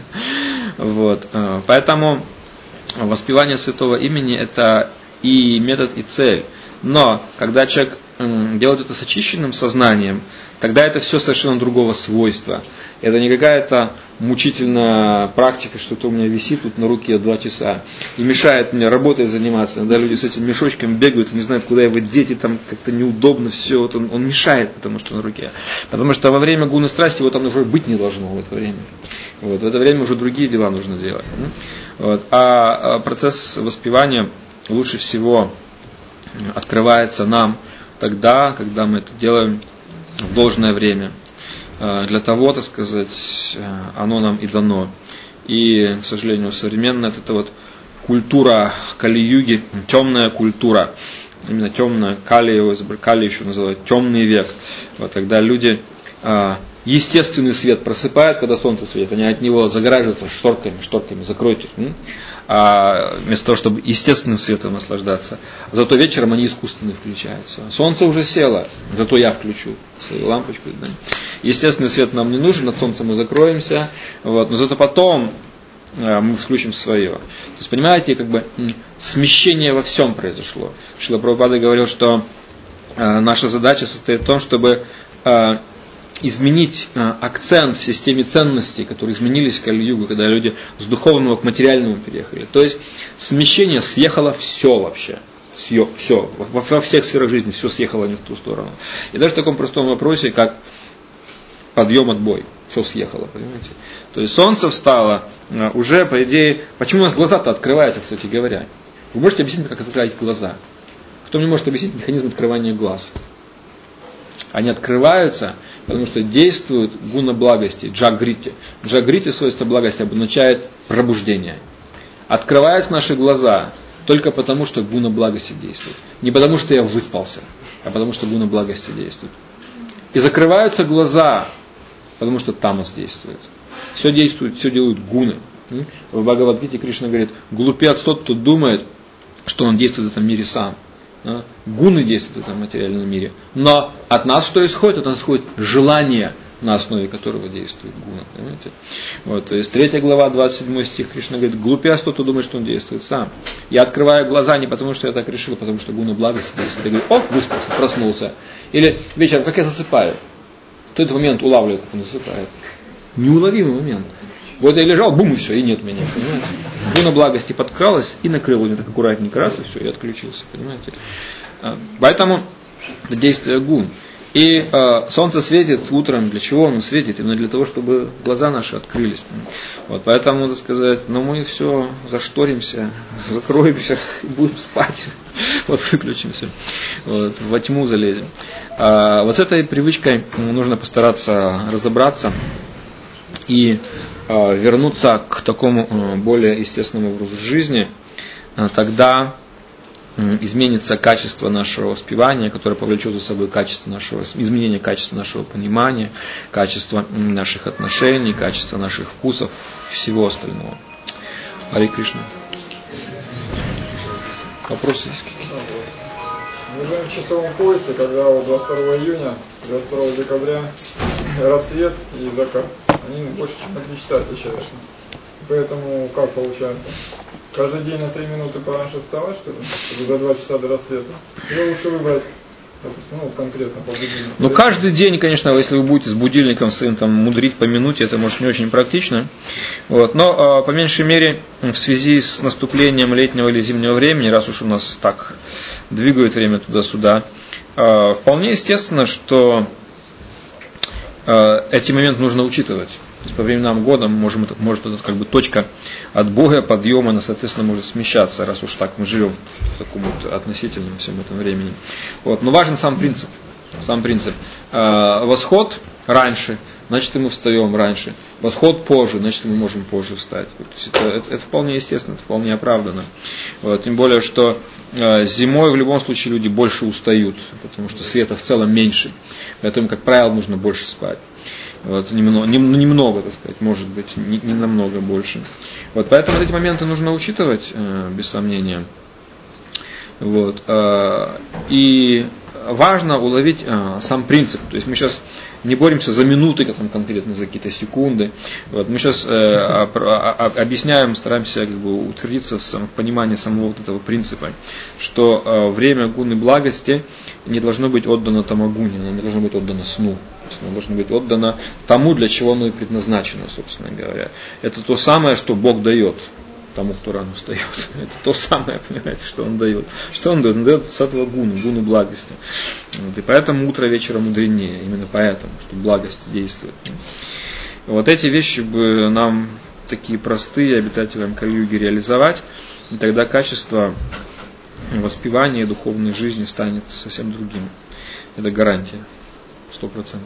Вот. Поэтому воспевание святого имени это и метод, и цель. Но, когда человек делает это с очищенным сознанием, тогда это все совершенно другого свойства. Это не какая-то мучительная практика, что-то у меня висит тут на руке два часа и мешает мне работой заниматься. Иногда люди с этим мешочком бегают и не знают, куда его деть, и там как-то неудобно все. Вот он, он мешает, потому что на руке. Потому что во время гуны страсти его там уже быть не должно в это время. Вот, в это время уже другие дела нужно делать. Вот. А процесс воспевания лучше всего открывается нам тогда, когда мы это делаем в должное время. Для того, так сказать, оно нам и дано. И, к сожалению, современная это вот культура Кали-юги, темная культура, именно темная, Кали, его, Кали еще называют темный век. Вот, когда люди естественный свет просыпают, когда солнце светит, они от него загораживаются шторками, шторками, закройте. А вместо того, чтобы естественным светом наслаждаться. Зато вечером они искусственно включаются. Солнце уже село, зато я включу свою лампочку. Да. Естественный свет нам не нужен, над солнцем мы закроемся, вот, но зато потом э, мы включим свое. То есть, понимаете, как бы смещение во всем произошло. Шрила Прабхупада говорил, что э, наша задача состоит в том, чтобы э, изменить э, акцент в системе ценностей, которые изменились в Кали-югу, когда люди с духовного к материальному переехали. То есть смещение съехало все вообще. Все, все. Во, во всех сферах жизни все съехало не в ту сторону. И даже в таком простом вопросе, как подъем, отбой. Все съехало, понимаете. То есть солнце встало, э, уже, по идее, почему у нас глаза-то открываются, кстати говоря? Вы можете объяснить, как открывать глаза? Кто мне может объяснить механизм открывания глаз? Они открываются, потому что действует гуна благости, джагрити. Джагрити, свойство благости, обозначает пробуждение. Открываются наши глаза только потому, что гуна благости действует. Не потому, что я выспался, а потому, что гуна благости действует. И закрываются глаза, потому что тамас действует. Все действует, все делают гуны. В Бхагавад-гите Кришна говорит, глупец тот, кто думает, что он действует в этом мире сам. Гуны действуют в этом материальном мире. Но от нас что исходит? От нас исходит желание, на основе которого действует гуна. Понимаете? Вот, то есть третья глава, двадцать седьмой стих, Кришна говорит, глупец тот, кто думает, что он действует сам. Я открываю глаза не потому, что я так решил, а потому что гуна благости действует. Я говорю, о, выспался, проснулся. Или вечером, как я засыпаю? кто этот момент улавливает, как он засыпает? Неуловимый момент. Вот я лежал, бум, и все, и нет меня, понимаете? Гуна благости подкралась и накрыла меня так аккуратненько, раз, и все, и отключился, понимаете? Поэтому это действие гун. И э, солнце светит утром, для чего оно светит? Именно для того, чтобы глаза наши открылись. Вот, поэтому, так сказать, ну мы все зашторимся, закроемся и будем спать. Вот выключимся, вот, во тьму залезем. А, вот с этой привычкой нужно постараться разобраться и э, вернуться к такому э, более естественному образу жизни. Э, тогда изменится качество нашего воспевания, которое повлечет за собой качество нашего, изменение качества нашего понимания, качество наших отношений, качество наших вкусов, всего остального. Харе Кришна. Вопросы есть какие-то? Мы живем в часовом поясе, когда у двадцать второго июня, двадцать второго декабря рассвет и закат. Они больше, чем на три часа отличаются. Поэтому как получается? Каждый день на три минуты пораньше вставать, что ли? Чтобы за два часа до рассвета? Или лучше выбрать, допустим, ну, конкретно по будильнику? Ну, каждый день, конечно, если вы будете с будильником своим там мудрить по минуте, это может не очень практично. Вот. Но, по меньшей мере, в связи с наступлением летнего или зимнего времени, раз уж у нас так двигает время туда-сюда, вполне естественно, что эти моменты нужно учитывать. То есть по временам года мы можем, может эта как бы точка от Бога, подъема, она, соответственно, может смещаться, раз уж так мы живем в таком вот относительном всем этом времени. Вот. Но важен сам принцип. Сам принцип. Восход раньше, значит, мы встаем раньше. Восход позже, значит, мы можем позже встать. То есть это, это, это вполне естественно, это вполне оправданно. Вот. Тем более, что зимой в любом случае люди больше устают, потому что света в целом меньше. Поэтому, как правило, нужно больше спать. Вот, немного, немного, так сказать, может быть, не, не намного больше. Вот, поэтому эти моменты нужно учитывать, э, без сомнения. Вот, э, и важно уловить э, сам принцип. То есть мы сейчас не боремся за минуты, как там, конкретно за какие-то секунды. Вот, мы сейчас э, объясняем, стараемся как бы утвердиться в, в понимании самого вот этого принципа, что э, время гуны благости не должно быть отдано тамагуне, оно не должно быть отдано сну. Оно должно быть отдано тому, для чего оно и предназначено, собственно говоря. Это то самое, что Бог дает тому, кто рано встает. Это то самое, понимаете, что Он дает. Что Он дает? Он дает сатва гуну, гуну благости. Вот, и поэтому утро вечера мудренее. Именно поэтому, что благость действует. Вот эти вещи бы нам такие простые, обитателям Кали-юги, реализовать. И тогда качество воспевания духовной жизни станет совсем другим. Это гарантия. Сто процентов.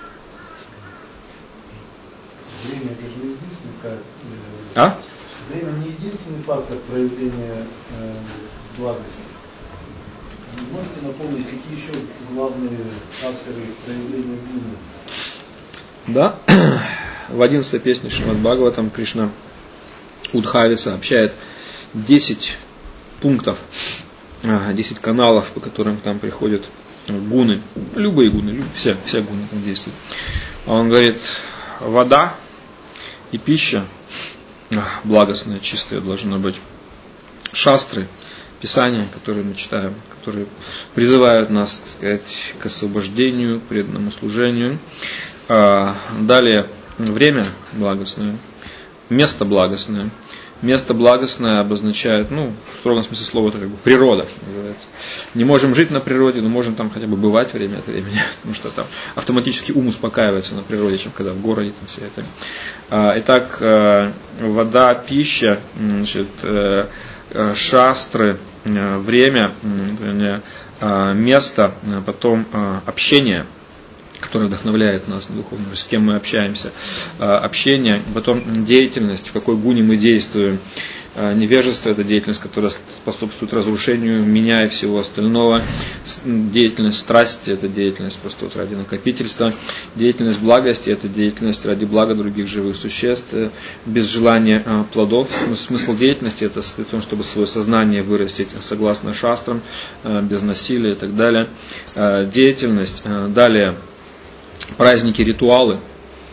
Время это же не единственный фактор. А? Время не единственный фактор проявления э, благости. Вы можете напомнить, какие еще главные факторы проявления гуны? Да. В одиннадцатой песне Шримад Бхагаватам Кришна Удхави сообщает десять пунктов, десять каналов, по которым там приходят гуны, любые гуны, все, все гуны там действуют. Он говорит, вода и пища благостная, чистая должна быть. Шастры, писания, которые мы читаем, которые призывают нас, так сказать, к освобождению, к преданному служению. Далее время благостное, место благостное. Место благостное обозначает, ну, в строгом смысле слова, это как бы природа, что называется. Не можем жить на природе, но можем там хотя бы бывать время от времени, потому что там автоматически ум успокаивается на природе, чем когда в городе там все это. Итак, вода, пища, значит, шастры, время, место, потом общение, которое вдохновляет нас на духовную, с кем мы общаемся, общение, потом деятельность, в какой гуне мы действуем. Невежество – это деятельность, которая способствует разрушению меня и всего остального. Деятельность страсти – это деятельность просто вот ради накопительства. Деятельность благости – это деятельность ради блага других живых существ, без желания плодов. Но смысл деятельности – это в том, чтобы свое сознание вырастить согласно шастрам, без насилия и так далее. Деятельность. Далее праздники, ритуалы.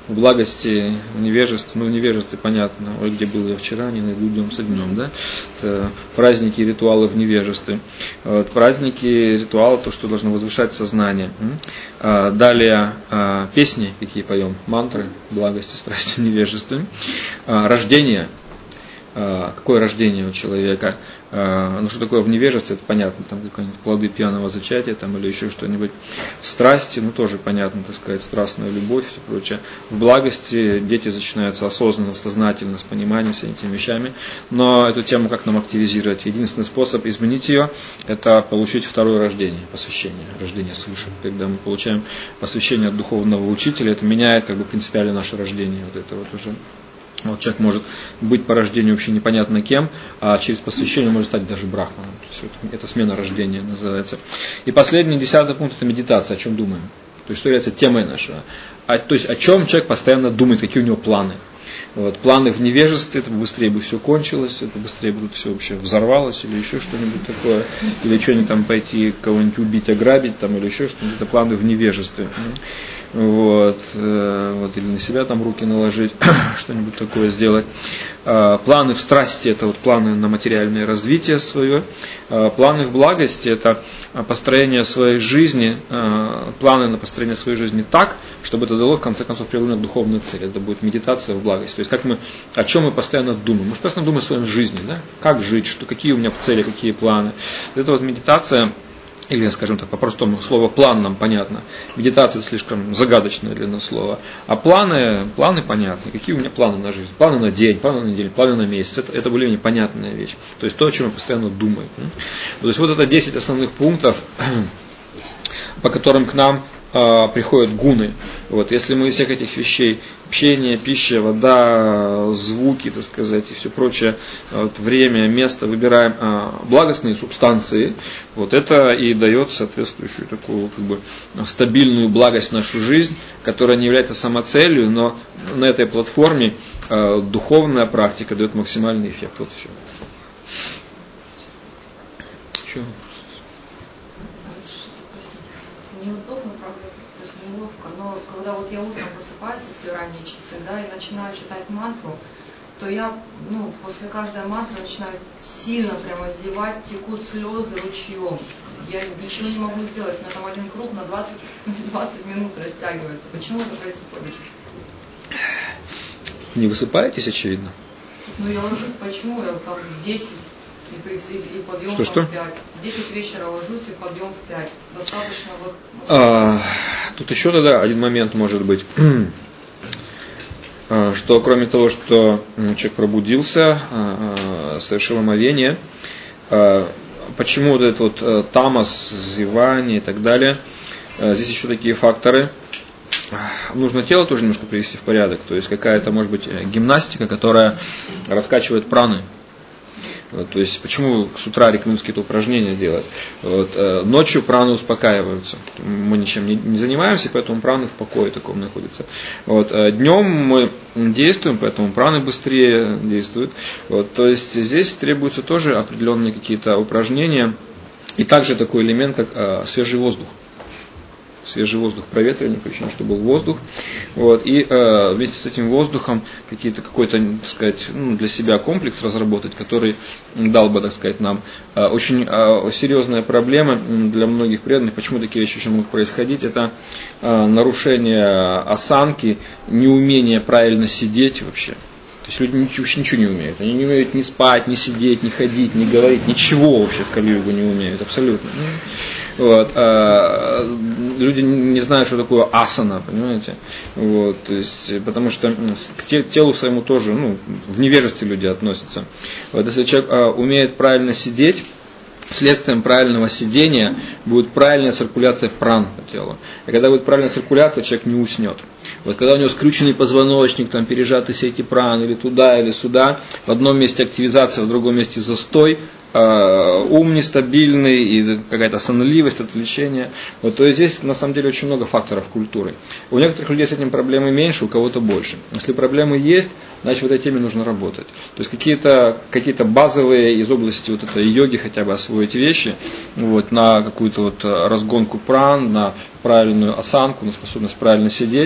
в благости, в невежестве, ну в невежестве понятно, ой, где был я вчера, не найду днем со днем, да? Это праздники и ритуалы в невежестве. Вот, праздники, ритуалы, то, что должно возвышать сознание. Далее песни, какие поем, мантры, благости, страсти, невежестве. Рождение. Какое рождение у человека? Ну, что такое в невежестве, это понятно, там какие-нибудь плоды пьяного зачатия там, или еще что-нибудь. В страсти, ну, тоже понятно, так сказать, страстная любовь и все прочее. В благости дети начинаются осознанно, сознательно, с пониманием всеми этими вещами. Но эту тему как нам активизировать? Единственный способ изменить ее, это получить второе рождение, посвящение, рождение свыше. Когда мы получаем посвящение от духовного учителя, это меняет как бы принципиально наше рождение. Вот это вот уже. Вот человек может быть по рождению вообще непонятно кем, а через посвящение может стать даже брахманом. То есть это, это смена рождения называется. И последний, десятый пункт, это медитация, о чем думаем. То есть что является темой нашего. А, то есть о чем человек постоянно думает, какие у него планы. Вот, планы в невежестве, это быстрее бы все кончилось, это быстрее бы все вообще взорвалось, или еще что-нибудь такое, или что-нибудь там пойти, кого-нибудь убить, ограбить, там, или еще что-нибудь, это планы в невежестве. Вот, э, вот, или на себя там руки наложить, что-нибудь такое сделать. Э, планы в страсти, это вот планы на материальное развитие свое. Э, планы в благости, это построение своей жизни, э, планы на построение своей жизни так, чтобы это дало в конце концов привело к духовной цели. Это будет медитация в благости. То есть как мы, о чем мы постоянно думаем. Мы постоянно думаем о своей жизни, да? Как жить, что, какие у меня цели, какие планы. Это вот медитация. Или, скажем так, по-простому, слово «план» нам понятно. Медитация – слишком загадочное для нас слово. А планы, планы понятны. Какие у меня планы на жизнь? Планы на день, планы на неделю, планы на месяц. Это, это более-менее понятная вещь. То есть то, о чем мы постоянно думаем. То есть вот это десять основных пунктов, по которым к нам э, приходят гуны. Вот, если мы из всех этих вещей, общение, пища, вода, звуки, так сказать, и все прочее, вот, время, место, выбираем э, благостные субстанции, вот это и дает соответствующую такую как бы, стабильную благость в нашу жизнь, которая не является самоцелью, но на этой платформе э, духовная практика дает максимальный эффект. Вот все. Еще? Неудобно, правда, кстати, неловко, но когда вот я утром просыпаюсь, если ранние часы, да, и начинаю читать мантру, то я, ну, после каждой мантры начинаю сильно прямо зевать, текут слезы ручьем. Я ничего не могу сделать, у меня там один круг на двадцать, двадцать минут растягивается. Почему это происходит? Не высыпаетесь, очевидно? Ну, я ложусь, почему? Я там десять. И, и, и подъем что, что? в пять. В десять вечера ложусь и подъем в пять. Достаточно вот... А, тут еще тогда один момент может быть, что кроме того, что человек пробудился, совершил омовение, почему вот этот вот тамас, зевание и так далее, здесь еще такие факторы. Нужно тело тоже немножко привести в порядок, то есть какая-то может быть гимнастика, которая раскачивает праны. Вот, то есть, почему с утра рекомендуют какие-то упражнения делать? Вот, э, ночью праны успокаиваются. Мы ничем не, не занимаемся, поэтому праны в покое таком находятся. Вот, э, днем мы действуем, поэтому праны быстрее действуют. Вот, то есть, здесь требуются тоже определенные какие-то упражнения. И также такой элемент, как э, свежий воздух. Свежий воздух, проветривание, причем, чтобы был воздух. Вот, и э, вместе с этим воздухом какие-то, какой-то, так сказать, ну, для себя комплекс разработать, который дал бы, так сказать, нам э, очень э, серьезная проблема для многих преданных. Почему такие вещи еще могут происходить? Это э, нарушение осанки, неумение правильно сидеть вообще. То есть люди ничего, ничего не умеют. Они не умеют ни спать, ни сидеть, ни ходить, ни говорить. Ничего вообще в Кали-югу не умеют, абсолютно. Вот. А люди не знают, что такое асана, понимаете? Вот. То есть, потому что к телу своему тоже, ну, в невежестве люди относятся. Вот. Если человек а, умеет правильно сидеть, следствием правильного сидения будет правильная циркуляция пран по телу. И когда будет правильная циркуляция, человек не уснет. Вот когда у него скрюченный позвоночник, там пережаты все эти праны, или туда, или сюда, в одном месте активизация, в другом месте застой, ум нестабильный и какая-то сонливость, отвлечение. Вот, то есть здесь на самом деле очень много факторов культуры. У некоторых людей с этим проблемы меньше, у кого-то больше. Если проблемы есть, значит в этой теме нужно работать. То есть какие-то, какие-то базовые из области вот этой йоги хотя бы освоить вещи, вот, на какую-то вот разгонку пран, на правильную осанку, на способность правильно сидеть, тогда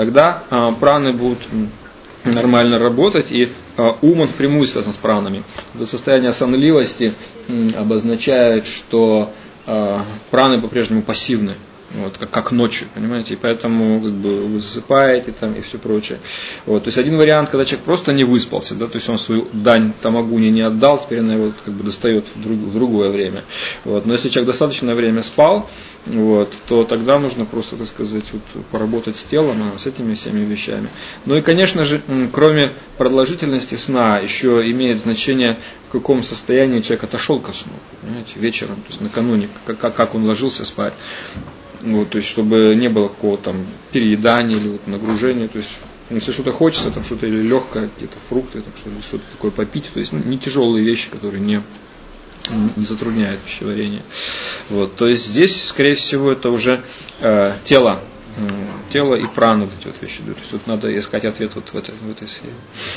тогда а, праны будут нормально работать, и а, ум он впрямую связан с пранами. Это состояние сонливости м, обозначает, что а, праны по-прежнему пассивны. Вот, как, как ночью, понимаете, и поэтому как бы вы засыпаете там и все прочее. Вот, то есть один вариант, когда человек просто не выспался, да, то есть он свою дань тамагуни не отдал, теперь она его как бы достает в, друг, в другое время. Вот, но если человек достаточное время спал, вот, то тогда нужно просто, так сказать, вот, поработать с телом, а, с этими всеми вещами. Ну и, конечно же, кроме продолжительности сна, еще имеет значение, в каком состоянии человек отошел ко сну, понимаете, вечером, то есть накануне, как, как он ложился спать. Вот, то есть, чтобы не было какого-то там переедания или вот нагружения. То есть, если что-то хочется, там что-то или легкое, какие-то фрукты, там, что-то, что-то такое попить, то есть не тяжелые вещи, которые не, не затрудняют пищеварение. Вот, то есть здесь, скорее всего, это уже э, тело, э, тело и прана, вот эти вот вещи. То есть тут надо искать ответ вот в этой, в этой сфере.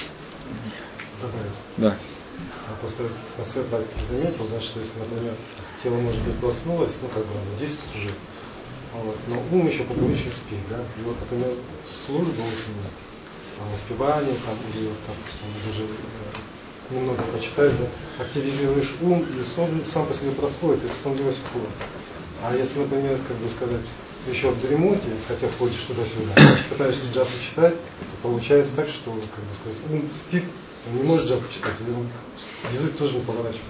Да. А после после практики заметил, да, что если, например, тело, может быть, проснулось, ну, как бы оно действует уже, вот, но ум еще пока еще спит, да, и вот, например, служба очень, там, воспевание, там, или вот, там, даже э, немного почитать, да, активизируешь ум, и сон сам по себе проходит, и сонливость входит. А если, например, как бы сказать, еще в дремоте, хотя ходишь туда-сюда, пытаешься джапу читать, то получается так, что, как бы сказать, ум спит, он не может джапу читать, язык тоже не поворачивается.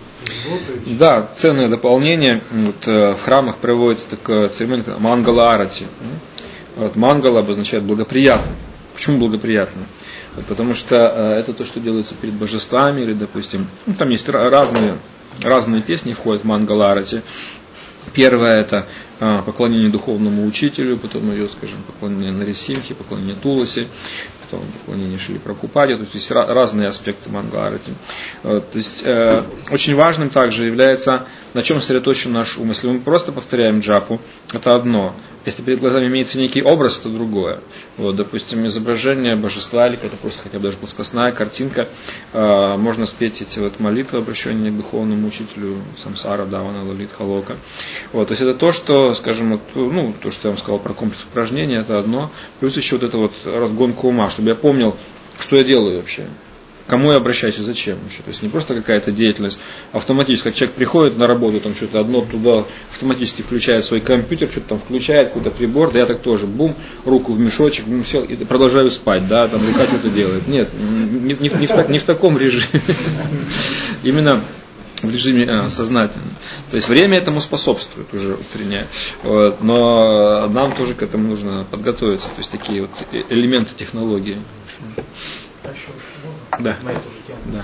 Да, ценное дополнение. Вот, э, в храмах проводится такая церемония, как мангала арати. Вот, мангала обозначает благоприятно. Почему благоприятно? Вот, потому что э, это то, что делается перед божествами, или, допустим, ну, там есть разные, разные песни входят в мангала арати. Первое это э, поклонение духовному учителю, потом идет, скажем, поклонение Нарисимхе, поклонение Туласи, потом поклонение Шриле Прабхупаде, то есть есть разные аспекты мангаларати. То есть э, очень важным также является, на чем сосредоточен наш ум. Если мы просто повторяем джапу, это одно. Если перед глазами имеется некий образ, это другое. Вот, допустим, изображение божества, или это просто хотя бы даже плоскостная картинка, э, можно спеть эти вот молитвы, обращенные к духовному учителю Самсара, Давана, Лалит, Халока. Вот, то есть это то, что, скажем, вот, ну, то, что я вам сказал про комплекс упражнений, это одно. Плюс еще вот это вот разгонка ума, чтобы я помнил, что я делаю вообще. Кому я обращаюсь и зачем вообще. То есть не просто какая-то деятельность автоматически, как человек приходит на работу, там что-то одно туда автоматически включает свой компьютер, что-то там включает, какой-то прибор, да я так тоже, бум, руку в мешочек, бум, сел и продолжаю спать, да, там рука что-то делает. Нет, не, не, не, в, так, не в таком режиме. Именно в режиме а, сознательном. То есть время этому способствует уже утреннее. Вот, но нам тоже к этому нужно подготовиться. То есть такие вот элементы технологии. А еще да. на эту же тему. Да.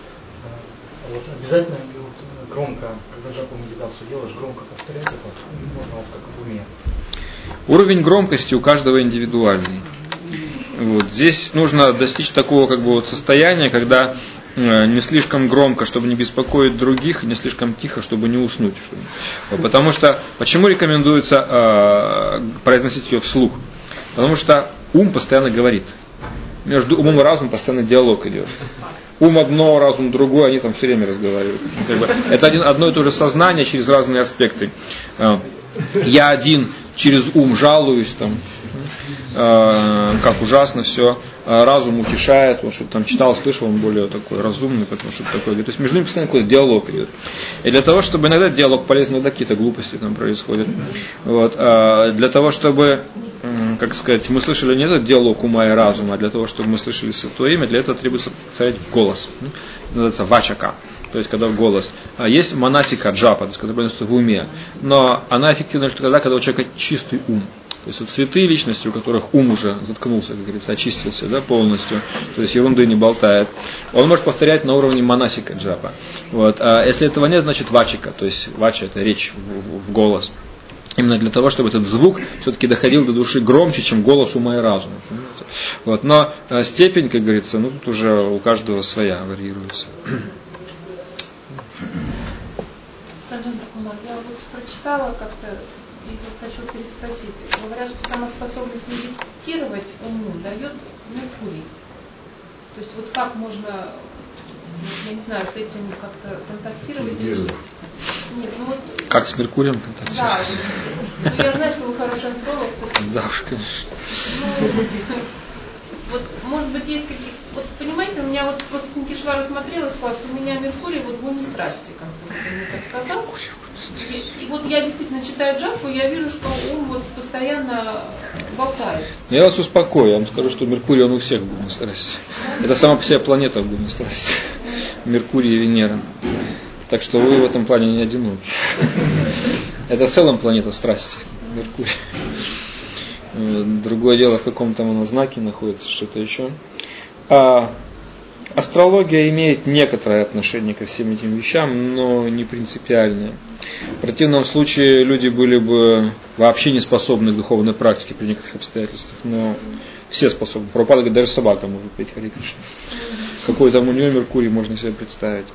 Вот, обязательно вот, громко, когда джапу медитацию делаешь, громко повторять это, можно вот как в уме. Уровень громкости у каждого индивидуальный. Вот. Здесь нужно достичь такого как бы, вот, состояния, когда э, не слишком громко, чтобы не беспокоить других, и не слишком тихо, чтобы не уснуть. Чтобы... Вот, потому что, почему рекомендуется э, произносить ее вслух? Потому что ум постоянно говорит. Между умом и разумом постоянно диалог идет. Ум одно, разум другое, они там все время разговаривают. Как бы, это один, одно и то же сознание через разные аспекты. Я один через ум жалуюсь, там, как ужасно все. Разум утешает, он что-то там читал, слышал, он более такой разумный, потому что такое. То есть между ними постоянно какой-то диалог идет. И для того, чтобы иногда диалог полезный, иногда какие-то глупости там происходят. Вот. А для того, чтобы, как сказать, мы слышали не этот диалог ума и разума, а для того, чтобы мы слышали Святое Имя, для этого требуется повторять голос. Называется вачака. То есть, когда в голос. А есть манасика джапа, то есть, когда произносится в уме. Но она эффективна только тогда, когда у человека чистый ум. То есть, вот святые личности, у которых ум уже заткнулся, как говорится, очистился, да, полностью, то есть, ерунды не болтает, он может повторять на уровне манасика джапа. Вот. А если этого нет, значит вачика, то есть, вача – это речь в, в, в голос. Именно для того, чтобы этот звук все-таки доходил до души громче, чем голос ума и разума. Вот. Но э, степень, как говорится, ну, тут уже у каждого своя варьируется. Я вот прочитала как-то и вот хочу переспросить. Говорят, что сама способность медитировать уму дает Меркурий. То есть вот как можно я не знаю, с этим как-то контактировать. Нет, ну вот... Как с Меркурием контактировать? Да, ну, я знаю, что вы хороший астролог. Да уж, конечно. Ну, вот, может быть, есть какие-то... Вот, понимаете, у меня вот, вот Синтишвара смотрела, сказала, у меня Меркурий вот в уме страсти, как бы, вот, мне так сказал. И, и вот я действительно читаю джапу, я вижу, что ум вот постоянно болтает. Я вас успокою, я вам скажу, что Меркурий, он у всех в гуне страсти. Это сама по себе планета в гуне страсти. Меркурий и Венера. Так что вы в этом плане не одиноки. Это в целом планета страсти, Меркурий. Другое дело, в каком там оно знаке находится, что-то еще. А астрология имеет некоторое отношение ко всем этим вещам, но не принципиальное. В противном случае люди были бы вообще не способны к духовной практике при некоторых обстоятельствах, но все способны. Прабхупада говорит, даже собака может петь Харе Кришна. Какой там у нее Меркурий, можно себе представить.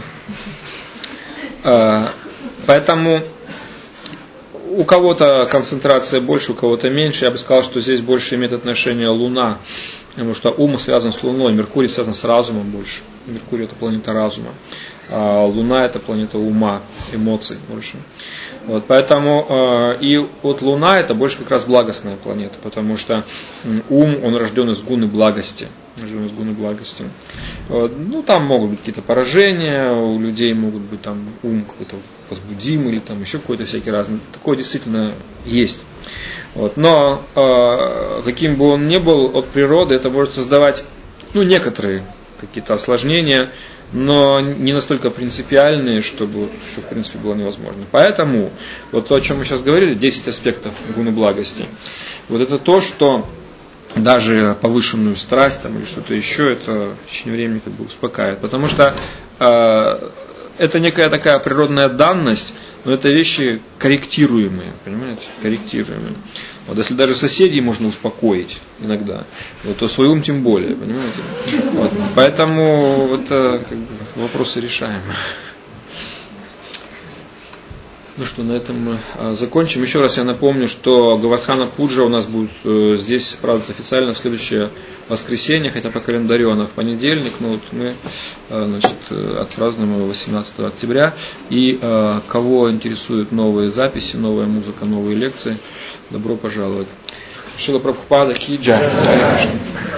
Поэтому у кого-то концентрация больше, у кого-то меньше. Я бы сказал, что здесь больше имеет отношение Луна, потому что ум связан с Луной, Меркурий связан с разумом больше. Меркурий — это планета разума, а Луна — это планета ума, эмоций больше. Вот, поэтому э, и вот Луна — это больше как раз благостная планета, потому что ум, он рожден из гуны благости. Рожден из гуны благости. Вот, ну, там могут быть какие-то поражения, у людей могут быть там ум какой-то возбудимый, или там еще какой-то всякий разный. Такое действительно есть. Вот, но э, каким бы он ни был от природы, это может создавать, ну, некоторые какие-то осложнения, но не настолько принципиальные, чтобы, что в принципе было невозможно. Поэтому, вот то, о чем мы сейчас говорили, десять аспектов гуны благости, вот это то, что даже повышенную страсть там, или что-то еще, это в течение времени как бы успокаивает. Потому что э, это некая такая природная данность, но это вещи корректируемые, понимаете, корректируемые. Вот если даже соседей можно успокоить иногда, вот, то свой ум тем более, понимаете. Вот, поэтому это как бы вопросы решаемые. Ну что, на этом мы закончим. Еще раз я напомню, что Гавардхана Пуджа у нас будет э, здесь праздноваться официально в следующее воскресенье, хотя по календарю она в понедельник, но вот мы э, значит, отпразднуем его восемнадцатого октября. И э, кого интересуют новые записи, новая музыка, новые лекции, добро пожаловать. Шрила Прабхупада Ки Джай.